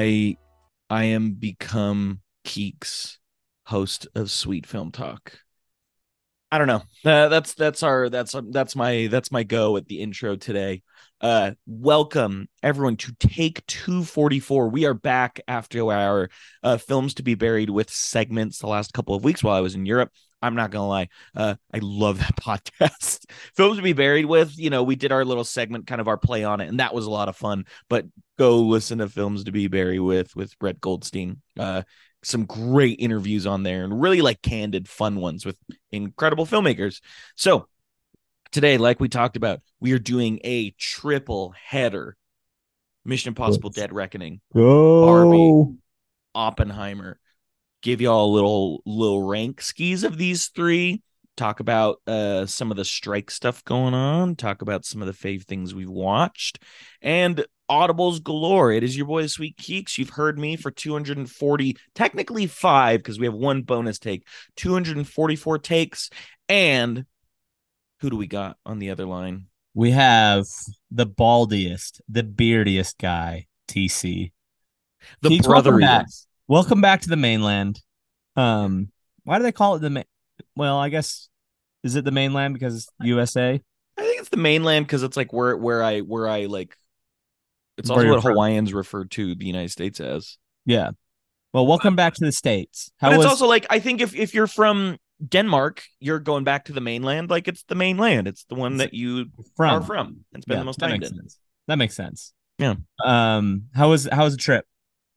I am become Keeks, host of Sweet Film Talk. I don't know. That's my go at the intro today. Welcome everyone to take 244. We are back after our films to be buried with segments the last couple of weeks while I was in Europe. I'm not gonna lie, I love that podcast. Films to be buried with. We did our little segment, kind of our play on it, and that was a lot of fun. But go listen to Films to be buried with Brett Goldstein. Some great interviews on there and really like candid, fun ones with incredible filmmakers. So today, like we talked about, we are doing a triple header: Mission Impossible Dead Reckoning, Barbie, Go. Oppenheimer. Give y'all a little rank skis of these three. Talk about some of the strike stuff going on. Talk about some of the fave things we've watched. And audibles galore. It is your boy Sweet Keeks. You've heard me for 240, technically five, because we have one bonus take, 244 takes. And who do we got on the other line? We have the baldiest, the beardiest guy, TC. The Keeks, welcome back. brotheriest. Welcome back to the mainland. Why do they call it well, I guess is it the mainland because it's USA? I think it's the mainland because it's like where I like. It's Where also you're what from. Hawaiians refer to the United States as. Yeah. Well, welcome back to the States. But How it's was also like, I think if you're from Denmark, you're going back to the mainland. Like, it's the mainland. It's the one is that it you are from? from and spend Yeah, the most that time makes in. sense. That makes sense. Yeah. How was the trip?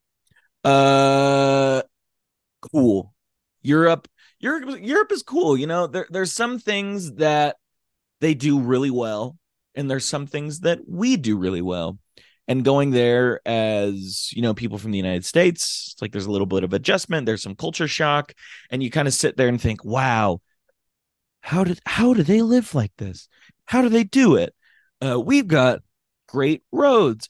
Uh, cool. Europe, Europe is cool. There's some things that they do really well, and there's some things that we do really well. And going there as, people from the United States, it's like there's a little bit of adjustment, there's some culture shock, and you kind of sit there and think, wow, how do they live like this? How do they do it? We've got great roads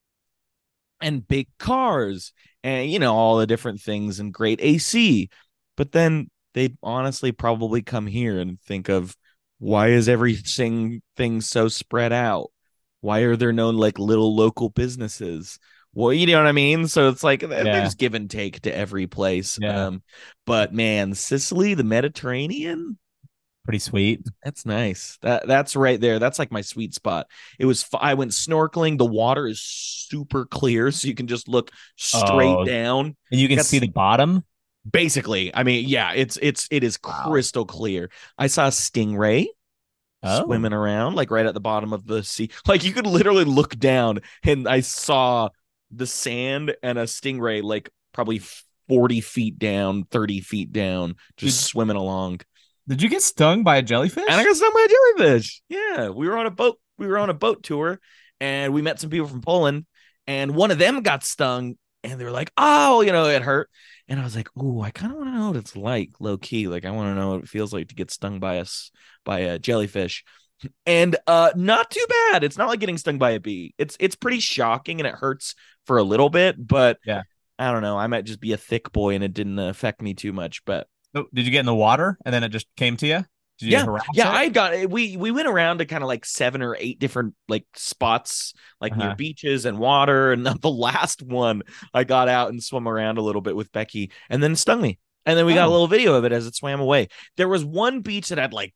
and big cars and all the different things and great AC. But then they honestly probably come here and think of, why is everything thing so spread out? Why are there no like little local businesses? Well, you know what I mean? So it's like Yeah, there's give and take to every place. yeah, But man, Sicily, the Mediterranean, pretty sweet. that's nice. That's right there. That's like my sweet spot. I went snorkeling. The water is super clear, so you can just look straight Oh, down. and you can see That's the bottom. basically. I mean, yeah, it is Wow. crystal clear. I saw a stingray Oh, swimming around like right at the bottom of the sea. Like you could literally look down, and I saw the sand and a stingray like probably 40 feet down, 30 feet down, just did swimming along. did you get stung by a And I jellyfish? got stung by a jellyfish. Yeah, we were on a boat. We were on a boat tour, and we met some people from Poland. And one of them got stung, and they were like, "Oh, it hurt." And I was like, "Ooh, I kind of want to know what it's like, low key. Like, I want to know what it feels like to get stung by a jellyfish." And not too bad. It's not like getting stung by a bee. It's pretty shocking, and it hurts for a little bit. But Yeah. I don't know. I might just be a thick boy, and it didn't affect me too much. But So, did you get in the water and then it just came to you? Did you yeah, harass yeah, it? I got it. We went around to kind of like 7 or 8 different like spots, like near Uh-huh. beaches and water. And the last one, I got out and swum around a little bit with Becky, and then it stung me. And then we got a Oh, little video of it as it swam away. There was one beach that had like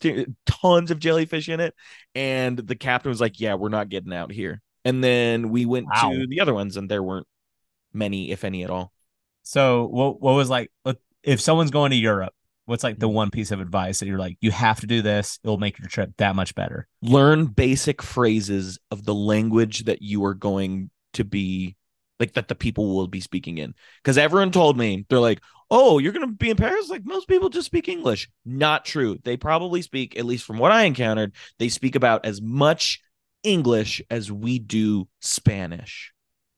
tons of jellyfish in it, and the captain was like, "Yeah, we're not getting out here." And then we went wow. to the other ones, and there weren't many, if any, at all. So, what was like if someone's going to Europe, what's like the one piece of advice that you're like, you have to do this, it'll make your trip that much better? Learn basic phrases of the language that you are going to be like, that the people will be speaking in, because everyone told me, they're like, "Oh, you're going to be in Paris, like most people just speak English." Not true. They probably speak, at least from what I encountered, they speak about as much English as we do Spanish.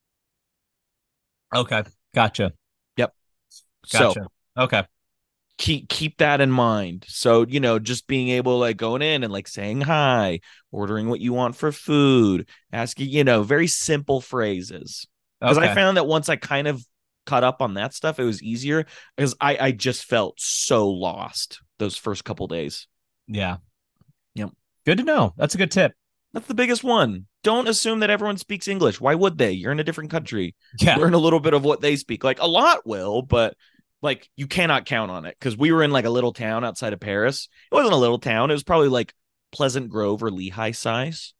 Okay. Gotcha. Yep. So Gotcha. Okay. keep that in mind. So, just being able to like going in and like saying hi, ordering what you want for food, asking, very simple phrases. Because I Okay. found that once I kind of caught up on that stuff, it was easier, because I just felt so lost those first couple days. Yeah. Yep. Good to know. That's a good tip. That's the biggest one. don't assume that everyone speaks English. Why would they? You're in a different country. Yeah. Learn a little bit of what they speak. Like a lot will, but like you cannot count on it because we were in like a little town outside of Paris. It wasn't a little town. It was probably like Pleasant Grove or Lehigh size,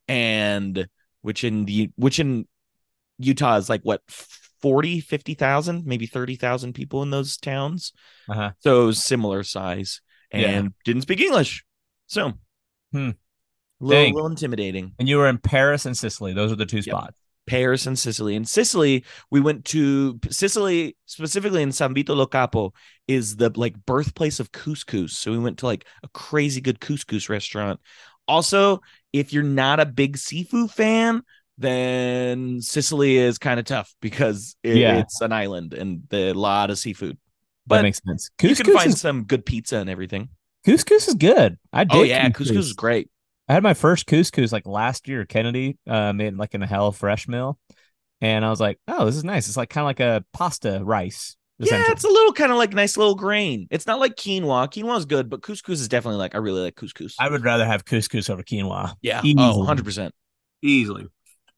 and which in Utah is like what 40, 50,000, maybe 30,000 people in those towns. Uh-huh. So it was similar size Yeah. and didn't speak English. So Hmm. Dang. little intimidating. And you were in Paris and Sicily. Those are the two Yep. spots. Paris and Sicily. In Sicily, we went to Sicily, specifically in San Vito lo Capo, is the like birthplace of couscous. So we went to like a crazy good couscous restaurant. Also, if you're not a big seafood fan, then Sicily is kind of tough because Yeah. it's an island and a lot of seafood. That But makes sense. you can find Is some good pizza and everything. couscous is good. I Oh did yeah, couscous is great. I had my first couscous like last year. Kennedy made like in a Hello Fresh meal, and I was like, "Oh, this is nice." It's like kind of like a pasta rice. Yeah, Essentially. it's a little kind of like nice little grain. It's not like quinoa. Quinoa is good, but couscous is definitely like I really like couscous. I would rather have couscous over quinoa. Yeah. Easily. Oh, 100%. Easily.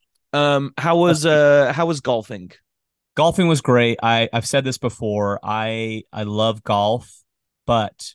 How was golfing? Golfing was great. I've said this before. I love golf, but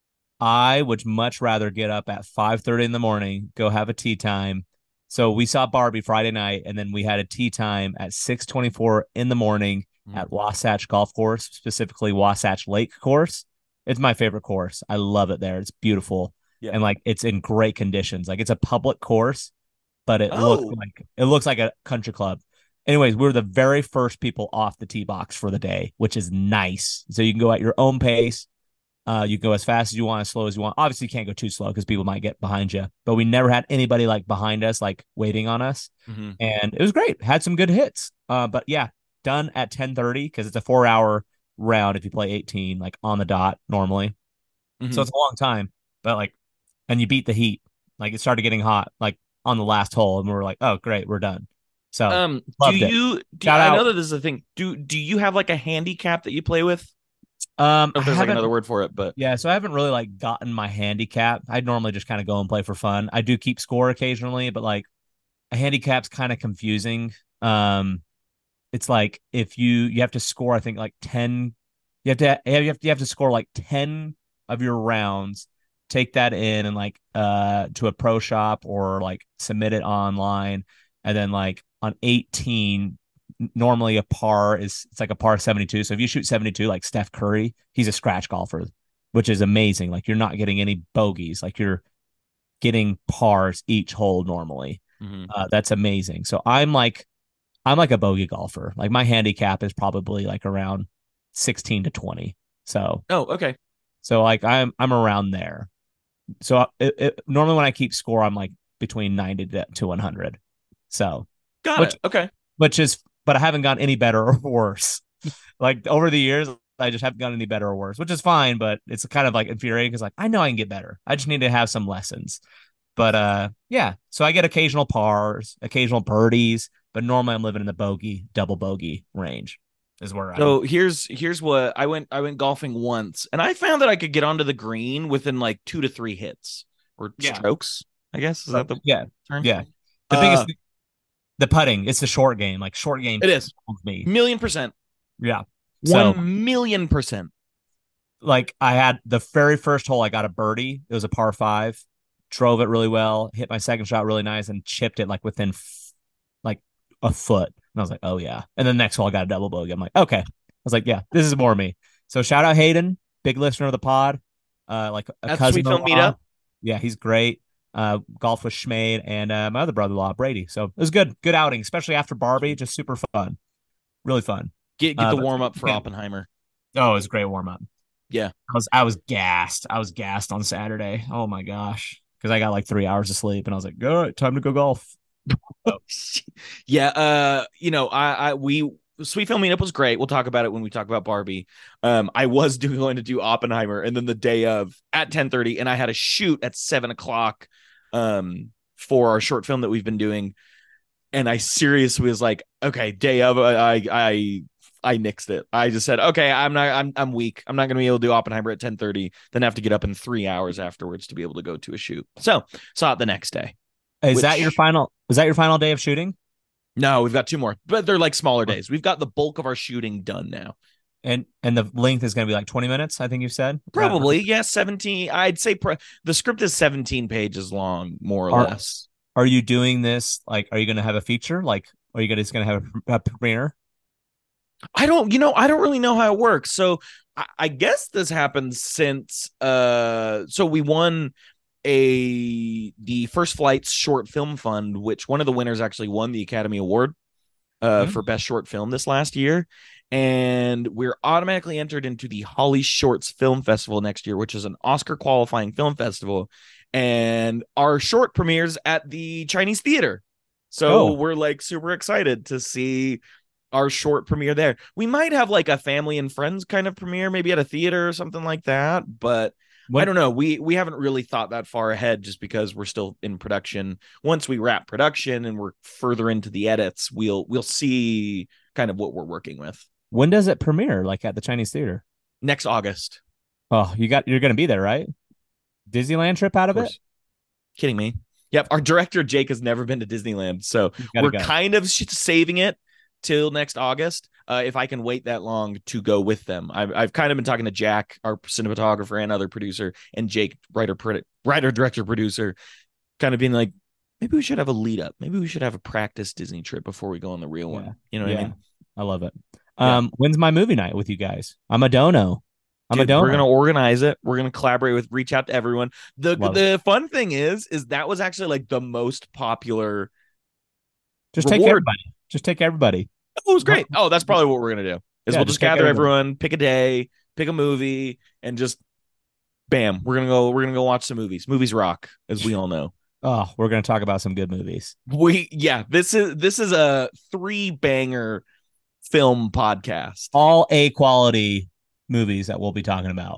I would much rather get up at 5:30 in the morning, go have a tee time. So we saw Barbie Friday night, and then we had a tee time at 6:24 in the morning at Wasatch Golf Course, specifically Wasatch Lake Course. It's my favorite course. I love it there. It's beautiful. Yeah. And like it's in great conditions. Like it's a public course, but it looks like a country club. Anyways, we were the very first people off the tee box for the day, which is nice. So you can go at your own pace. You can go as fast as you want, as slow as you want. Obviously, you can't go too slow because people might get behind you. But we never had anybody like behind us, like waiting on us, and it was great. Had some good hits. But yeah, done at 10:30 because it's a 4-hour round if you play 18, like on the dot normally. So it's a long time. But like, and you beat the heat. Like it started getting hot, like on the last hole, and we were like, oh great, we're done. So do you? I know that this is a thing. Do you have like a handicap that you play with? If there's like another word for it, but yeah, so I haven't really like gotten my handicap. I normally just kind of go and play for fun. I do keep score occasionally, but like a handicap's kind of confusing. It's like if you have to score, I think like 10, you have to score like 10 of your rounds, take that in and like to a pro shop or like submit it online, and then like on 18 normally a par it's like a par 72. So if you shoot 72 like Steph Curry, he's a scratch golfer, which is amazing. Like you're not getting any bogeys, like you're getting pars each hole normally. That's amazing. So I'm like a bogey golfer. Like my handicap is probably like around 16 to 20. So okay. So like I'm around there. So normally when I keep score, I'm like between 90 to 100. So got it. Okay. But I haven't gotten any better or worse. Like over the years, I just haven't gotten any better or worse, which is fine, but it's kind of like infuriating because like I know I can get better. I just need to have some lessons. But yeah. So I get occasional pars, occasional birdies, but normally I'm living in the double bogey range is where So here's what I went golfing once and I found that I could get onto the green within like 2 to 3 hits or strokes, I guess. Is that the term? Yeah. The biggest the putting, it's the short game. Like short game. It is. Me. 1,000,000%. Yeah. 1,000,000%. Like I had the very first hole, I got a birdie. It was a par 5. Drove it really well, hit my second shot really nice, and chipped it like within like a foot. And I was like, oh yeah. And then the next hole, I got a double bogey. I'm like, okay. I was like, yeah, this is more me. So shout out Hayden, big listener of the pod. Like a That's cousin. Sweet Film Meetup. Yeah, he's great. Golf with Schmade and my other brother-in-law Brady. So it was good outing, especially after Barbie. Just super fun, really fun. Get the warm up for Oppenheimer. Oh, it was a great warm up. Yeah, I was gassed. I was gassed on Saturday. Oh my gosh, because I got like 3 hours of sleep, and I was like, all right, time to go golf. Yeah. We Sweet Film Meetup was great. We'll talk about it when we talk about Barbie. I was going to do Oppenheimer, and then the day of at 10:30, and I had a shoot at 7:00 for our short film that we've been doing. And I seriously was like, okay, day of, I nixed it. I just said, okay, I'm weak. I'm not going to be able to do Oppenheimer at 10:30, then have to get up in 3 hours afterwards to be able to go to a shoot. So saw it the next day. Is that your which final? Is that your final day of shooting? no, we've got two more, but they're like smaller days. We've got the bulk of our shooting done now. And the length is going to be like 20 minutes, I think you said. Probably, yeah, 17. I'd say the script is 17 pages long, more or Are less. are you doing this like are you going to have a feature? Like are you just going to have a premiere? I don't really know how it works. So I guess this happened since so we won the First Flights Short Film Fund, which one of the winners actually won the Academy Award for best short film this last year. And we're automatically entered into the Holly Shorts Film Festival next year, which is an Oscar qualifying film festival. And our short premieres at the Chinese Theater. So Oh, we're like super excited to see our short premiere there. We might have like a family and friends kind of premiere, maybe at a theater or something like that. But I when don't know. We haven't really thought that far ahead just because we're still in production. Once we wrap production and we're further into the edits, we'll see kind of what we're working with. when does it premiere? Like at the Chinese theater? Next August. Oh, you're going to be there, right? Disneyland trip out Of of it? course. Kidding me. Yep. Our director, Jake, has never been to Disneyland. So You got to we're go. kind of saving it till next August. If I can wait that long to go with them. I've kind of been talking to Jack, our cinematographer and other producer, and Jake, writer, director, producer, kind of being like, maybe we should have a lead up. Maybe we should have a practice Disney trip before we go on the real Yeah. one. You know what I Yeah. mean? I love it. Yeah. When's my movie night with you guys? I'm a dono. I'm a Dude, we're dono. gonna organize it. We're gonna collaborate with, reach out to everyone. The Love it. the fun thing is that was actually like the most popular Just take reward. everybody. Just take everybody. Oh, it was great. Oh, that's probably what we're gonna do. Is Yeah, we'll just just take gather everybody. everyone, pick a day, pick a movie, and just bam, we're gonna go watch some movies. Movies rock, as we all know. Oh, we're gonna talk about some good movies. This is a three banger film podcast. All A quality movies that we'll be talking about.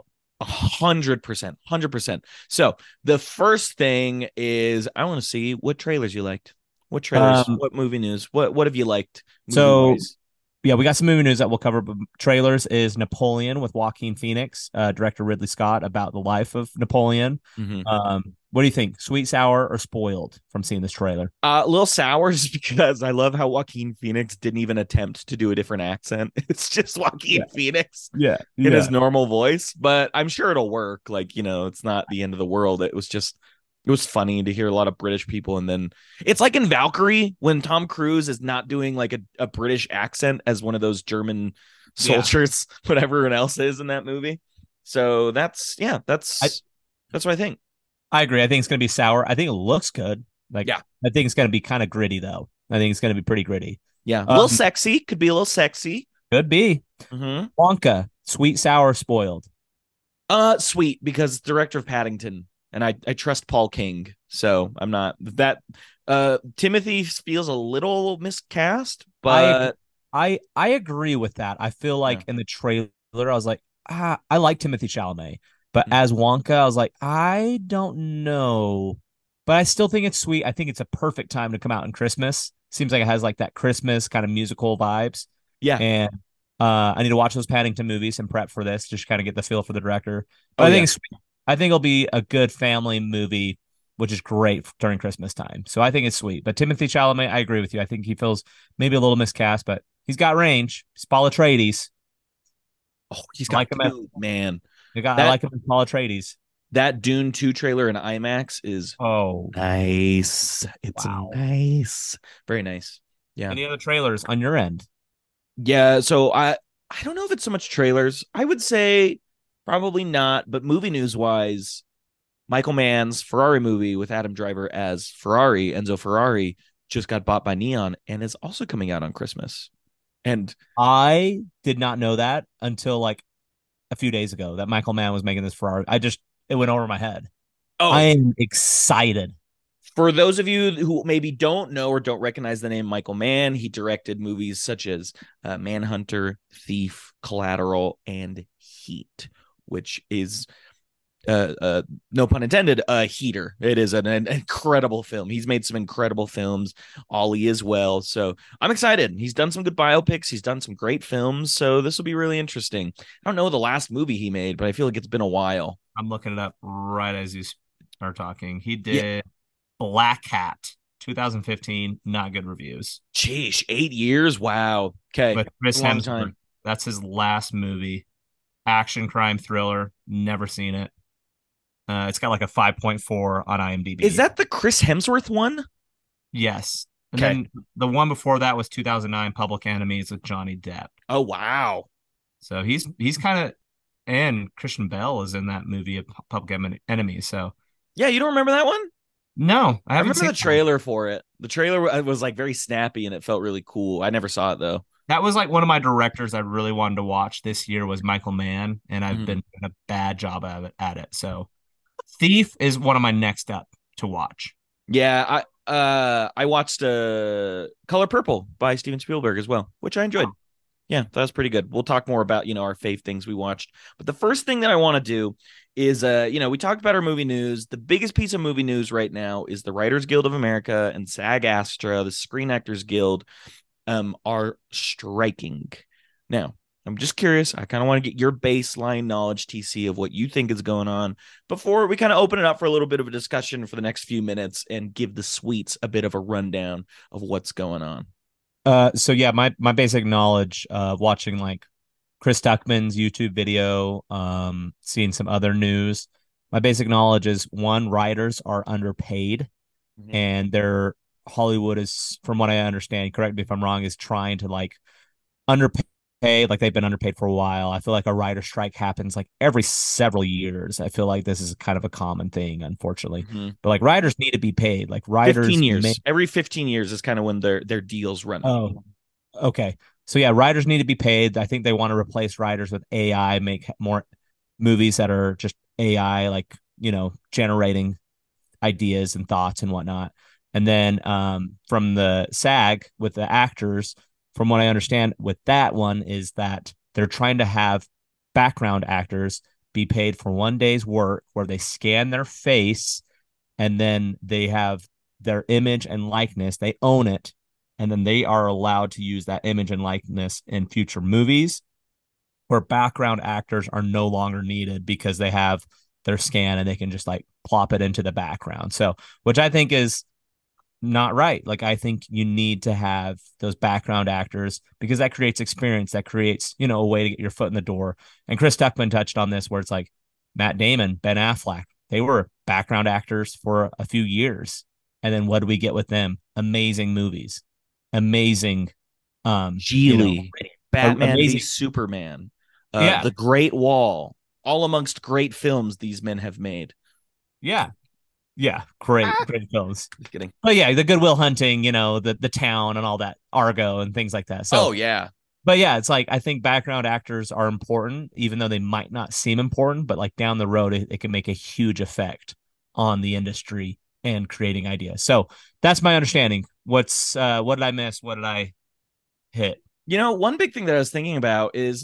100%, 100%. So the first thing is I want to see what trailers you liked. What trailers? Um, What movie news? What have you liked movie so wise? yeah, we got some movie news that we'll cover. But trailers is Napoleon with Joaquin Phoenix, director Ridley Scott, about the life of Napoleon. Mm-hmm. What do you think? Sweet, sour, or spoiled from seeing this trailer? A little sours because I love how Joaquin Phoenix didn't even attempt to do a different accent. It's just Joaquin Yeah, Phoenix yeah, in his yeah. normal voice, but I'm sure it'll work. Like, it's not the end of the world. It was funny to hear a lot of British people. And then it's like in Valkyrie when Tom Cruise is not doing like a British accent as one of those German Yeah. soldiers, what everyone else is in that movie. So that's what I think. I agree. I think it's going to be sour. I think it looks good. Like, Yeah. I think it's going to be kind of gritty, though. I think it's going to be pretty gritty. Yeah. A Um, little sexy. Could be a little sexy. could be. Mm-hmm. Wonka, sweet, sour, spoiled. Sweet, because director of Paddington, and I trust Paul King, so I'm not that. Timothy feels a little miscast, I but I agree with that. I feel yeah. like in the trailer, I was like, I like Timothy Chalamet, but Mhm. as Wonka, I was like, I don't know, but I still think it's sweet. I think it's a perfect time to come out in Christmas. Seems like it has like that Christmas kind of musical vibes, Yeah. and I need to watch those Paddington movies and prep for this, just kind of get the feel for the director. But Oh I think yeah. I think it'll be a good family movie, which is great during Christmas time. So I think it's sweet. But Timothy Chalamet, I agree with you. I think he feels maybe a little miscast, but he's got range. He's Paul Atreides. Oh, he's I like got him as dude, man. I That like him as Paul Atreides. that Dune 2 trailer in IMAX is Oh, nice. It's wow. nice. Very nice. Yeah. Any other trailers on your end? Yeah, so I don't know if it's so much trailers. I would say probably not, but movie news wise, Michael Mann's Ferrari movie with Adam Driver as Ferrari, Enzo Ferrari, just got bought by Neon and is also coming out on Christmas. And I did not know that until like a few days ago that Michael Mann was making this Ferrari. It went over my head. I oh, am excited. for those of you who maybe don't know or don't recognize the name Michael Mann, he directed movies such as Manhunter, Thief, Collateral, and Heat, which is no pun intended, a heater. It is an incredible film. He's made some incredible films, Ollie as well. So I'm excited. He's done some good biopics. He's done some great films. So this will be really interesting. I don't know the last movie he made, but I feel like it's been a while. I'm looking it up right as you are talking. He Yeah, did. Black Hat, 2015, not good reviews. Sheesh, 8 years. Wow. Okay. With Chris A long Hemsworth. time. That's his last movie. Action crime thriller. Never seen it. It's got like a 5.4 on Is IMDb. that the Chris Hemsworth one? Yes. And Okay. then the one before that was 2009 Public Enemies with Johnny Depp. Oh, wow. So he's kind of, and Christian Bale is in that movie of Enemies. So Yeah, you don't remember that one? no, I I haven't remember seen the that one. trailer for it. The trailer was like very snappy and it felt really cool. I never saw it though. That was like one of my directors I really wanted to watch this year was Michael Mann, and I've Mhm. been doing a bad job at it. So Thief is one of my next up to watch. Yeah, I watched Color Purple by Steven Spielberg as well, which I enjoyed. Yeah, that was pretty good. We'll talk more about, our fave things we watched. But the first thing that I want to do is we talked about our movie news. The biggest piece of movie news right now is the Writers Guild of America and SAG-AFTRA, the Screen Actors Guild, are striking. Now, I'm just curious. I kind of want to get your baseline knowledge, TC, of what you think is going on before we kind of open it up for a little bit of a discussion for the next few minutes and give the sweets a bit of a rundown of what's going on. So yeah, my basic knowledge watching like Chris Tuckman's YouTube video, seeing some other news. My basic knowledge is one, writers are underpaid Mhm. and they're Hollywood is, from what I understand, correct me if I'm wrong, is trying to like underpay, like they've been underpaid for a while. I feel like a writer strike happens like every several years. I feel like this is kind of a common thing, unfortunately. Mhm. But like writers need to be paid. Like 15 writers years. make Every 15 years is kind of when their deals run out. oh, okay. So yeah, writers need to be paid. I think they want to replace writers with AI, make more movies that are just AI, like, generating ideas and thoughts and whatnot. And then from the SAG with the actors, from what I understand with that one is that they're trying to have background actors be paid for 1 day's work where they scan their face and then they have their image and likeness. They own it. And then they are allowed to use that image and likeness in future movies where background actors are no longer needed because they have their scan and they can just like plop it into the background. So, which I think is not right. Like, I think you need to have those background actors because that creates experience, that creates, a way to get your foot in the door. And Chris Tuckman touched on this where it's like Matt Damon, Ben Affleck, they were background actors for a few years. And then what do we get with them? Amazing movies, amazing, Geely, Batman v amazing. Superman, Yeah. The Great Wall, all amongst great films these men have made. Yeah. Yeah. Great, Ah, great films. just kidding. But yeah, the Goodwill Hunting, the town and all that, Argo and things like that. So, Oh yeah. but yeah, it's like I think background actors are important, even though they might not seem important, but like down the road, it can make a huge effect on the industry and creating ideas. So that's my understanding. What did I miss? What did I hit? One big thing that I was thinking about is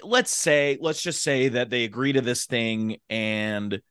let's just say that they agree to this thing and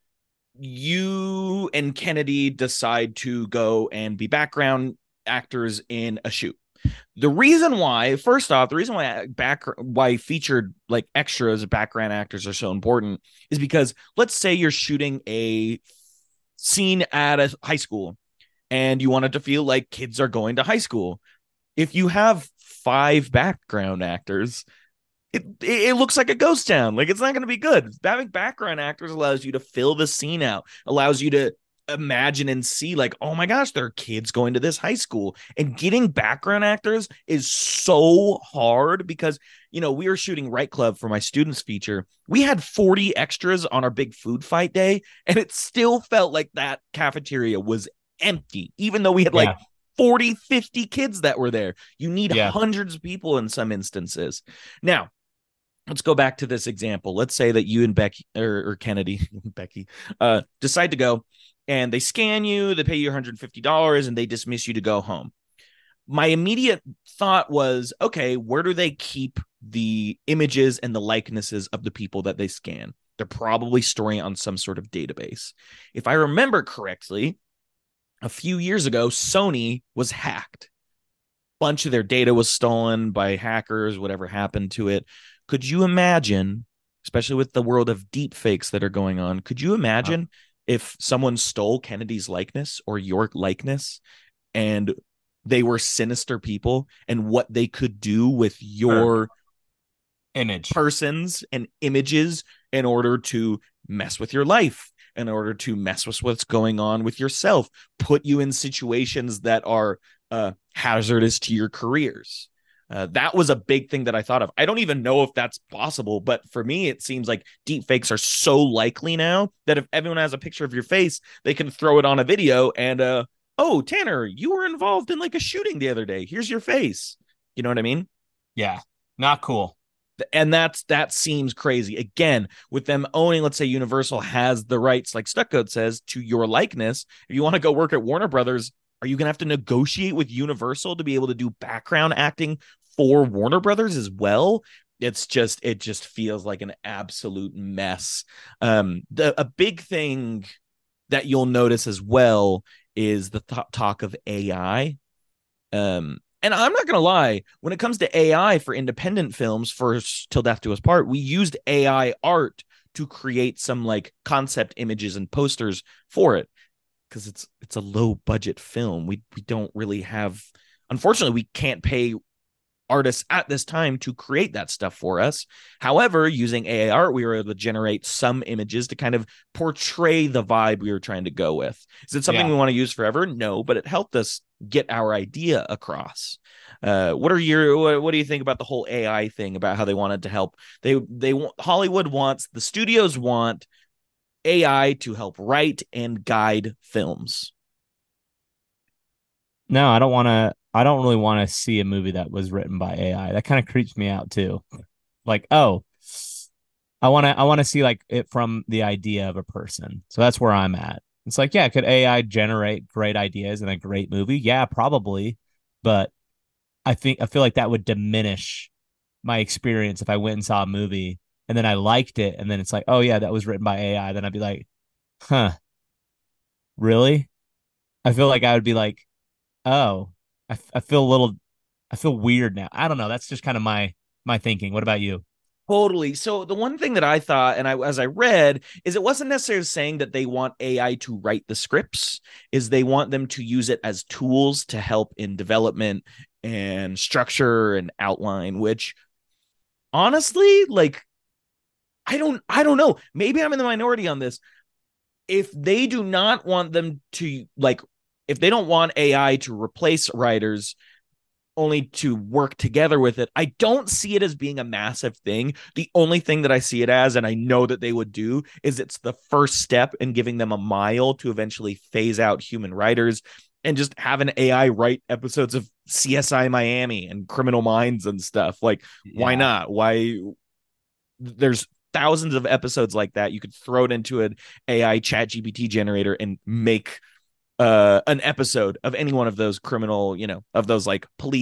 you and Kennedy decide to go and be background actors in a shoot. The reason why, first off, the reason why featured like extras background actors are so important is because let's say you're shooting a scene at a high school and you want it to feel like kids are going to high school. If you have five background actors, it looks like a ghost town. Like it's not going to be good. Having background actors allows you to fill the scene out, allows you to imagine and see like, oh my gosh, there are kids going to this high school. And getting background actors is so hard because, we were shooting Right Club for my students feature. We had 40 extras on our big food fight day, and it still felt like that cafeteria was empty, even though we had like Yeah. 40, 50 kids that were there. You need Yeah. hundreds of people in some instances. Now, let's go back to this example. Let's say that you and Becky or Kennedy, Becky, decide to go and they scan you, they pay you $150 and they dismiss you to go home. My immediate thought was, okay, where do they keep the images and the likenesses of the people that they scan? They're probably storing it on some sort of database. If I remember correctly, a few years ago, Sony was hacked. Bunch of their data was stolen by hackers, whatever happened to it. Could you imagine, especially with the world of deep fakes that are going on, could you Uh, imagine if someone stole Kennedy's likeness or your likeness and they were sinister people, and what they could do with Sure. your Image. persons and images in order to mess with your life, in order to mess with what's going on with yourself, put you in situations that are hazardous to your careers. That was a big thing that I thought of. I don't even know if that's possible, but for me, it seems like deep fakes are so likely now that if everyone has a picture of your face, they can throw it on a video and, oh, Tanner, you were involved in like a shooting the other day. Here's your face. You know what I mean? Yeah. Not cool. And that seems crazy. Again, with them owning, let's say Universal has the rights, like Stuckgoat says, to your likeness. If you want to go work at Warner Brothers, are you going to have to negotiate with Universal to be able to do background acting for Warner Brothers as well? It just feels like an absolute mess. A big thing that you'll notice as well is the talk of AI. And I'm not going to lie, when it comes to AI for independent films, for Till Death Do Us Part, we used AI art to create some like concept images and posters for it because it's a low budget film. We don't really have, unfortunately, we can't pay artists at this time to create that stuff for us. However, using AI art, we were able to generate some images to kind of portray the vibe we were trying to go with. Is it something Yeah. we want to use forever? No, but it helped us get our idea across. What do you think about the whole AI thing, about how they wanted to help? Hollywood wants, the studios want AI to help write and guide films. No, I don't really want to see a movie that was written by AI. That kind of creeps me out too. Like, oh, I want to see like it from the idea of a person. So that's where I'm at. It's like, yeah, could AI generate great ideas in a great movie? Yeah, probably. But I feel like that would diminish my experience if I went and saw a movie and then I liked it and then it's like, oh yeah, that was written by AI. Then I'd be like, huh, really? I feel like I would be like, oh, I feel a little, I feel weird now. I don't know. That's just kind of my thinking. What about you? Totally. So the one thing that I thought, and as I read, is it wasn't necessarily saying that they want AI to write the scripts, is they want them to use it as tools to help in development and structure and outline, which honestly, like, I don't know. Maybe I'm in the minority on this. If they do not want them to, like, if they don't want AI to replace writers, only to work together with it, I don't see it as being a massive thing. The only thing that I see it as, and I know that they would do, is it's the first step in giving them a mile to eventually phase out human writers and just have an AI write episodes of CSI Miami and Criminal Minds and stuff. Like, why Yeah. not? Why? There's thousands of episodes like that. You could throw it into an AI chat GPT generator and make an episode of any one of those criminal, of those like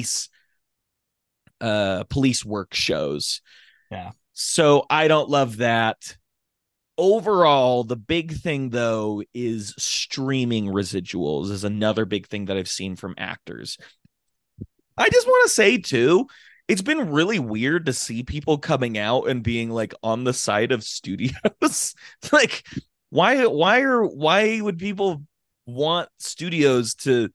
police work shows. Yeah. So I don't love that. Overall, the big thing though is streaming residuals is another big thing that I've seen from actors. I just want to say too, it's been really weird to see people coming out and being like on the side of studios. Like, why would people want studios to,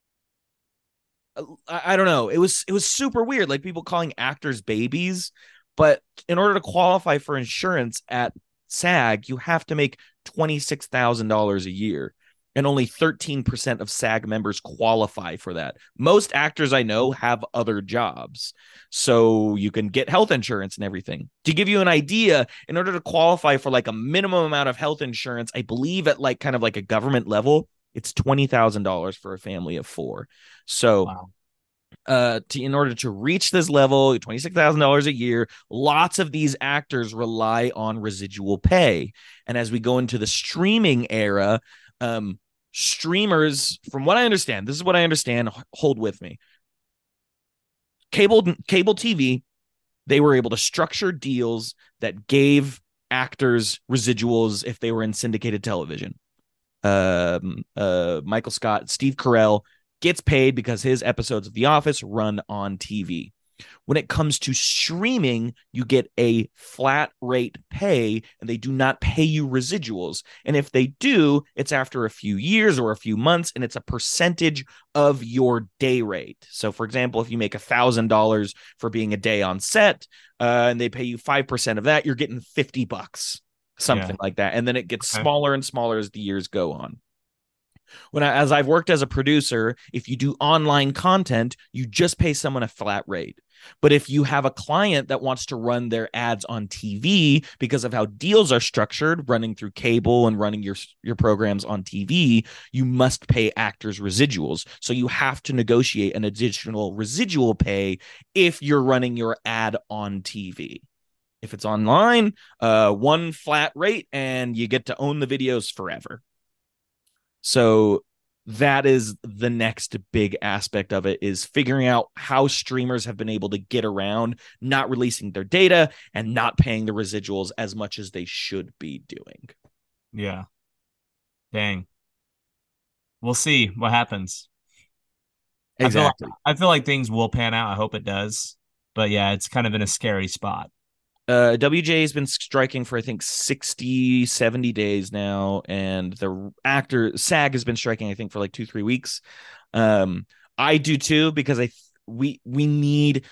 I don't know. It was super weird. Like people calling actors babies, but in order to qualify for insurance at SAG, you have to make $26,000 a year. And only 13% of SAG members qualify for that. Most actors I know have other jobs. So you can get health insurance and everything. To give you an idea, in order to qualify for like a minimum amount of health insurance, I believe at like kind of like a government level, it's $20,000 for a family of four. So Wow. in order to reach this level, $26,000 a year, lots of these actors rely on residual pay. And as we go into the streaming era, streamers, from what I understand, this is what I understand, hold with me. Cable TV, they were able to structure deals that gave actors residuals if they were in syndicated television. Michael Scott, Steve Carell gets paid because his episodes of The Office run on TV. When it comes to streaming, you get a flat rate pay and they do not pay you residuals. And if they do, it's after a few years or a few months, and it's a percentage of your day rate. So, for example, if you make $1,000 for being a day on set and they pay you 5% of that, you're getting $50, something like that. And then it gets smaller and smaller as the years go on. As I've worked as a producer, if you do online content, you just pay someone a flat rate. But if you have a client that wants to run their ads on TV because of how deals are structured, running through cable and running your programs on TV, you must pay actors residuals. So you have to negotiate an additional residual pay if you're running your ad on TV. If it's online, one flat rate, and you get to own the videos forever. So that is the next big aspect of it, is figuring out how streamers have been able to get around not releasing their data and not paying the residuals as much as they should be doing. Yeah. Dang. We'll see what happens. Exactly. I feel like things will pan out. I hope it does. But yeah, it's kind of in a scary spot. WJ has been striking for, I think, 60, 70 days now. And the actor SAG has been striking, I think, for like 2-3 weeks. I do too, because we need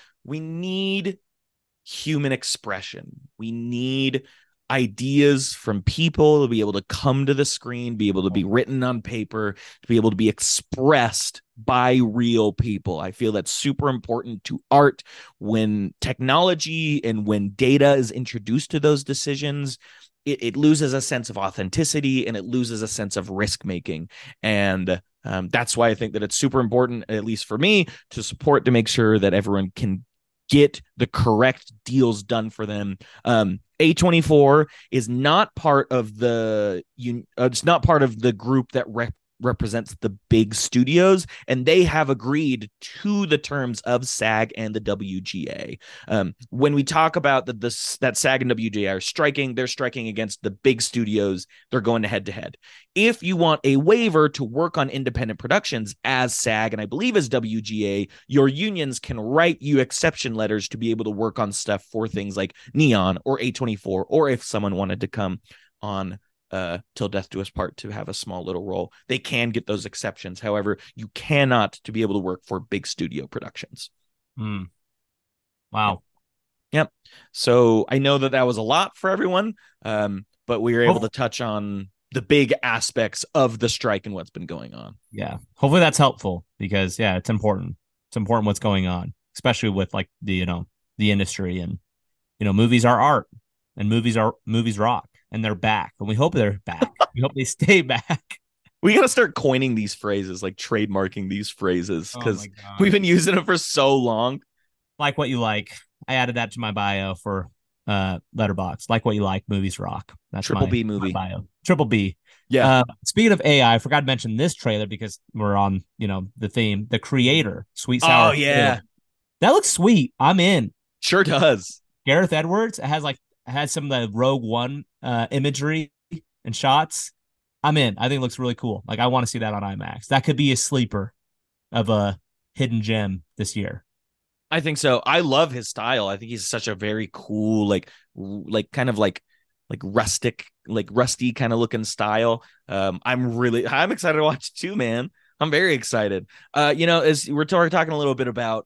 human expression. We need ideas from people to be able to come to the screen, be able to be written on paper, to be able to be expressed by real people. I feel that's super important to art. When technology and when data is introduced to those decisions, it loses a sense of authenticity and it loses a sense of risk making. And that's why I think that it's super important, at least for me, to support, to make sure that everyone can get the correct deals done for them. A24 is not part of it's not part of the group that represents the big studios, and they have agreed to the terms of SAG and the WGA. When we talk about that SAG and WGA are striking, they're striking against the big studios. They're going head to head. If you want a waiver to work on independent productions as SAG and I believe as WGA, your unions can write you exception letters to be able to work on stuff for things like Neon or A24, or if someone wanted to come on Till Death Do Us Part to have a small little role, they can get those exceptions. However, you cannot to be able to work for big studio productions. Wow. Yep. So I know that was a lot for everyone, but we were able to touch on the big aspects of the strike and what's been going on. Yeah. Hopefully that's helpful, because yeah, it's important. It's important what's going on, especially with like the industry, and movies are art, and movies rock. And they're back, and we hope they're back. We hope they stay back. We got to start coining these phrases, like trademarking these phrases, because we've been using them for so long. Like what you like. I added that to my bio for Letterboxd. Like what you like, movies rock. That's Triple B movie. My bio. Triple B. Yeah. Speaking of AI, I forgot to mention this trailer because we're on, the theme. The Creator, Sweet Sour. Oh yeah, trailer. That looks sweet. I'm in. Sure does. Gareth Edwards. It has some of the Rogue One imagery and shots. I'm in. I think it looks really cool. Like, I want to see that on IMAX. That could be a sleeper of a hidden gem this year. I think so. I love his style. I think he's such a very cool, like kind of like rustic, like rusty kind of looking style. I'm excited to watch it too, man. I'm very excited. As we're talking a little bit about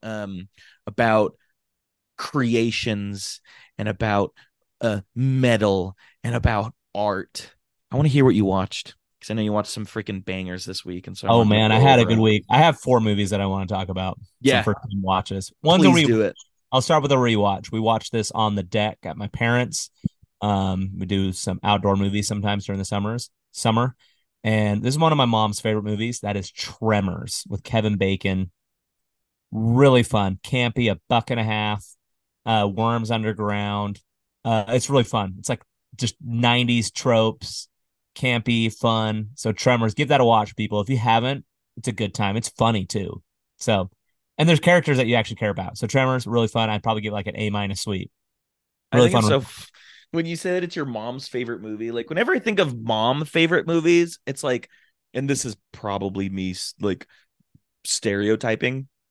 creations and about metal and about art, I want to hear what you watched, because I know you watched some freaking bangers this week. And so I had a good week. I have 4 movies that I want to talk about. Yeah, some first-time watches. Please do it. I'll start with a rewatch. We watched this on the deck at my parents'. We do some outdoor movies sometimes during the summer, and this is one of my mom's favorite movies. That is Tremors with Kevin Bacon. Really fun, campy, $1.50. Worms underground. It's really fun. It's like just 90s tropes, campy, fun. So Tremors, give that a watch, people. If you haven't, it's a good time. It's funny too. So, and there's characters that you actually care about. So Tremors, really fun. I'd probably give like an A- sweet. Really fun. So when you said it's your mom's favorite movie, like whenever I think of mom favorite movies, it's like, and this is probably me like stereotyping,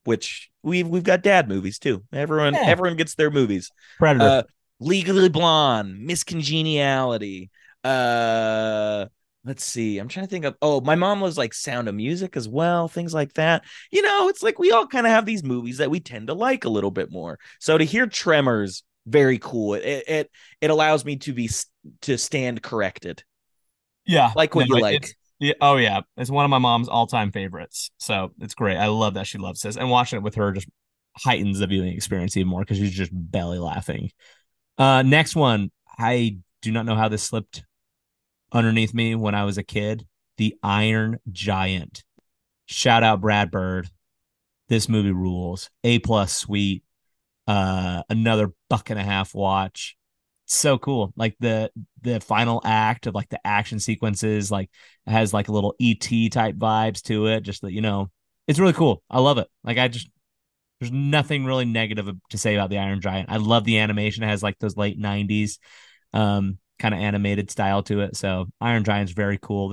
which we've got dad movies too. Yeah. Everyone gets their movies. Predator. Uh, Legally Blonde, Miss Congeniality. Uh, let's see. I'm trying to think of. Oh, my mom was like Sound of Music as well. Things like that. It's like we all kind of have these movies that we tend to like a little bit more. So to hear Tremors, very cool. It allows me to stand corrected. Yeah. Like No, what you it's like. yeah, oh yeah. It's one of my mom's all-time favorites. So it's great. I love that she loves this. And watching it with her just heightens the viewing experience even more because she's just belly laughing. Next one. I do not know how this slipped underneath me when I was a kid. The Iron Giant. Shout out Brad Bird. This movie rules. A plus sweet. Another buck and a half watch. So cool. Like the final act of like the action sequences, like it has like a little ET type vibes to it. Just that, it's really cool. I love it. Like there's nothing really negative to say about the Iron Giant. I love the animation. It has like those late 90s kind of animated style to it. So Iron Giant's very cool.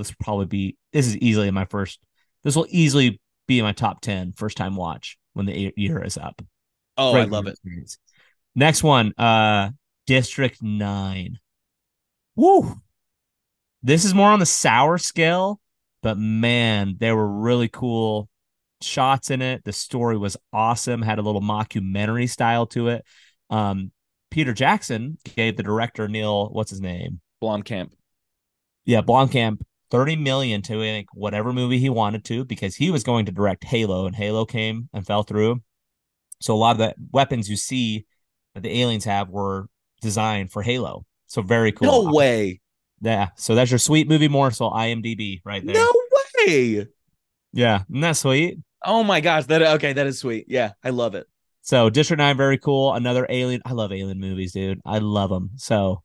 This will easily be in my top 10 first time watch when the year is up. Oh, I Great love it. experience. Next one, District 9. Woo! This is more on the sour scale, but man, there were really cool shots in it. The story was awesome, had a little mockumentary style to it. Peter Jackson gave the director Neil, what's his name? Blomkamp. Yeah, Blomkamp 30 million to make whatever movie he wanted to because he was going to direct Halo and Halo came and fell through. So a lot of the weapons you see that the aliens have were designed for Halo. So very cool. No way. Yeah. So that's your sweet movie morsel, IMDb right there. No way. Yeah. Isn't that sweet? Oh my gosh. That is sweet. Yeah, I love it. So District 9, very cool. Another alien. I love alien movies, dude. I love them. So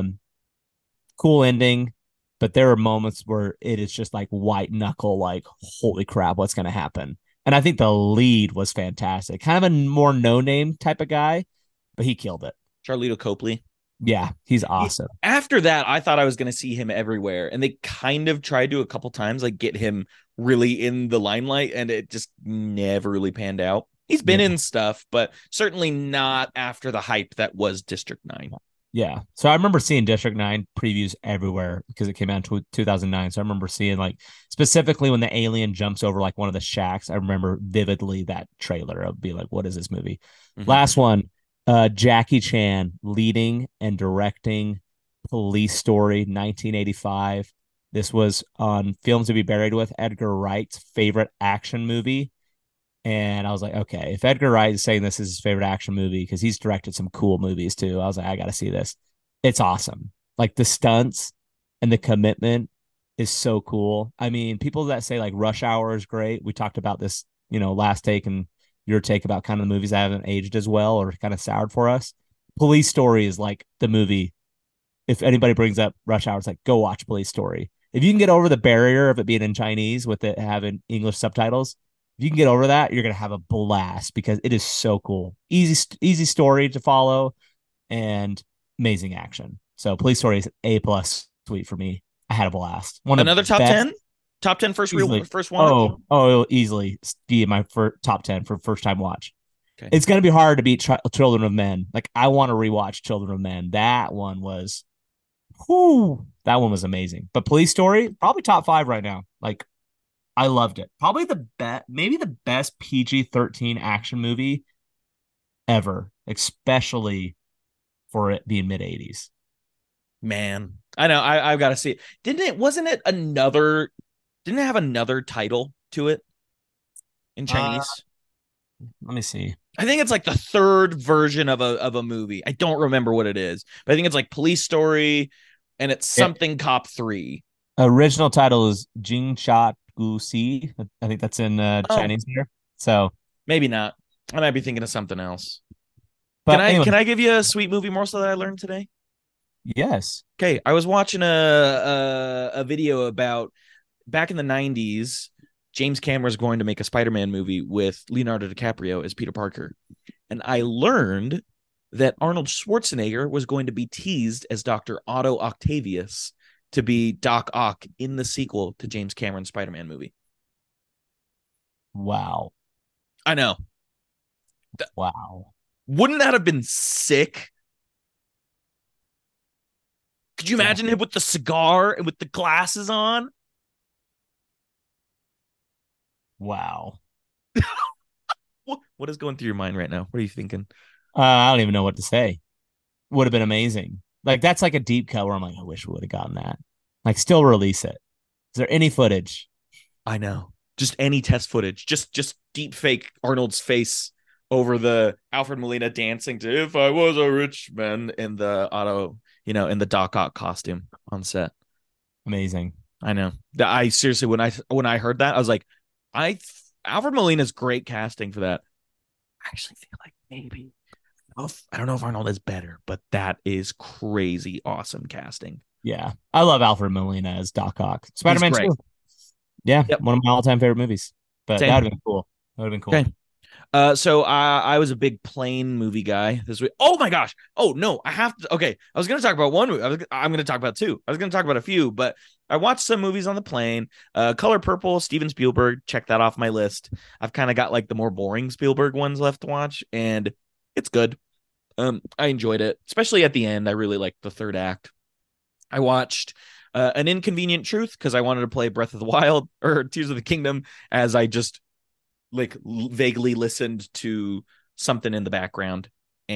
cool ending. But there are moments where it is just like white knuckle, like, holy crap, what's gonna happen? And I think the lead was fantastic. Kind of a more no-name type of guy, but he killed it. Charlito Copley. Yeah, he's awesome. After that, I thought I was going to see him everywhere, and they kind of tried to a couple times, like get him really in the limelight, and it just never really panned out. He's been Yeah. in stuff, but certainly not after the hype that was District 9. Yeah. So I remember seeing District 9 previews everywhere because it came out in 2009. So I remember seeing like specifically when the alien jumps over like one of the shacks. I remember vividly that trailer. I'd be like, what is this movie? Mhm. Last one, Jackie Chan leading and directing Police Story 1985. This was on Films to Be Buried With, Edgar Wright's favorite action movie. And I was like, okay, if Edgar Wright is saying this is his favorite action movie, because he's directed some cool movies too, I was like, I got to see this. It's awesome. Like the stunts and the commitment is so cool. I mean, people that say like Rush Hour is great. We talked about this, last take and your take about kind of the movies that haven't aged as well or kind of soured for us. Police Story is like the movie. If anybody brings up Rush Hour, it's like, go watch Police Story. If you can get over the barrier of it being in Chinese with it having English subtitles, if you can get over that, you're gonna have a blast because it is so cool. Easy story to follow, and amazing action. So Police Story is A+ sweet for me. I had a blast. One of Another the top best, 10? Top 10 easily. first watch? It'll easily be in my top 10 for first time watch. Okay. It's gonna be hard to beat Children of Men. Like I want to rewatch Children of Men. That one was, that one was amazing. But Police Story probably top 5 right now. Like I loved it. Probably maybe the best PG-13 action movie ever, especially for it being mid 80s. Man, I know. I've got to see it. Didn't it have another title to it in Chinese? Let me see. I think it's like the third version of a movie. I don't remember what it is, but I think it's like Police Story and it's something Cop 3. Original title is Jing Sha Gu Si. I think that's in Chinese here. So maybe not. I might be thinking of something else. But Can I give you a sweet movie morsel that I learned today? Yes. Okay, I was watching a video about back in the 90s. James Cameron was going to make a Spider-Man movie with Leonardo DiCaprio as Peter Parker. And I learned that Arnold Schwarzenegger was going to be teased as Dr. Otto Octavius to be Doc Ock in the sequel to James Cameron's Spider-Man movie. Wow. I know. Wow. Wouldn't that have been sick? Could you Yeah. imagine him with the cigar and with the glasses on? Wow. What is going through your mind right now? What are you thinking? I don't even know what to say. Would have been amazing. Like that's like a deep cut where I'm like, I wish we would have gotten that. Like, still release it. Is there any footage? I know. Just any test footage. Just deep fake Arnold's face over the Alfred Molina dancing to "If I Was a Rich Man" in the in the Doc Ock costume on set. Amazing. I know. I seriously, when I heard that, I was like, I Alfred Molina's great casting for that. I actually feel like maybe I don't know if Arnold is better, but that is crazy awesome casting. Yeah. I love Alfred Molina as Doc Ock. He's Spider-Man great. 2. Yeah, Yep. one of my all-time favorite movies. But that would Same. have been cool. That would have been cool. Okay. So I was a big plane movie guy this week. Oh my gosh. Oh no, I have to. Okay, I was gonna talk about one movie. I'm gonna talk about two. I was gonna talk about a few, but I watched some movies on the plane. Color Purple, Steven Spielberg. Check that off my list. I've kind of got like the more boring Spielberg ones left to watch, and it's good. I enjoyed it, especially at the end. I really liked the third act. I watched An Inconvenient Truth because I wanted to play Breath of the Wild or Tears of the Kingdom as I just like vaguely listened to something in the background,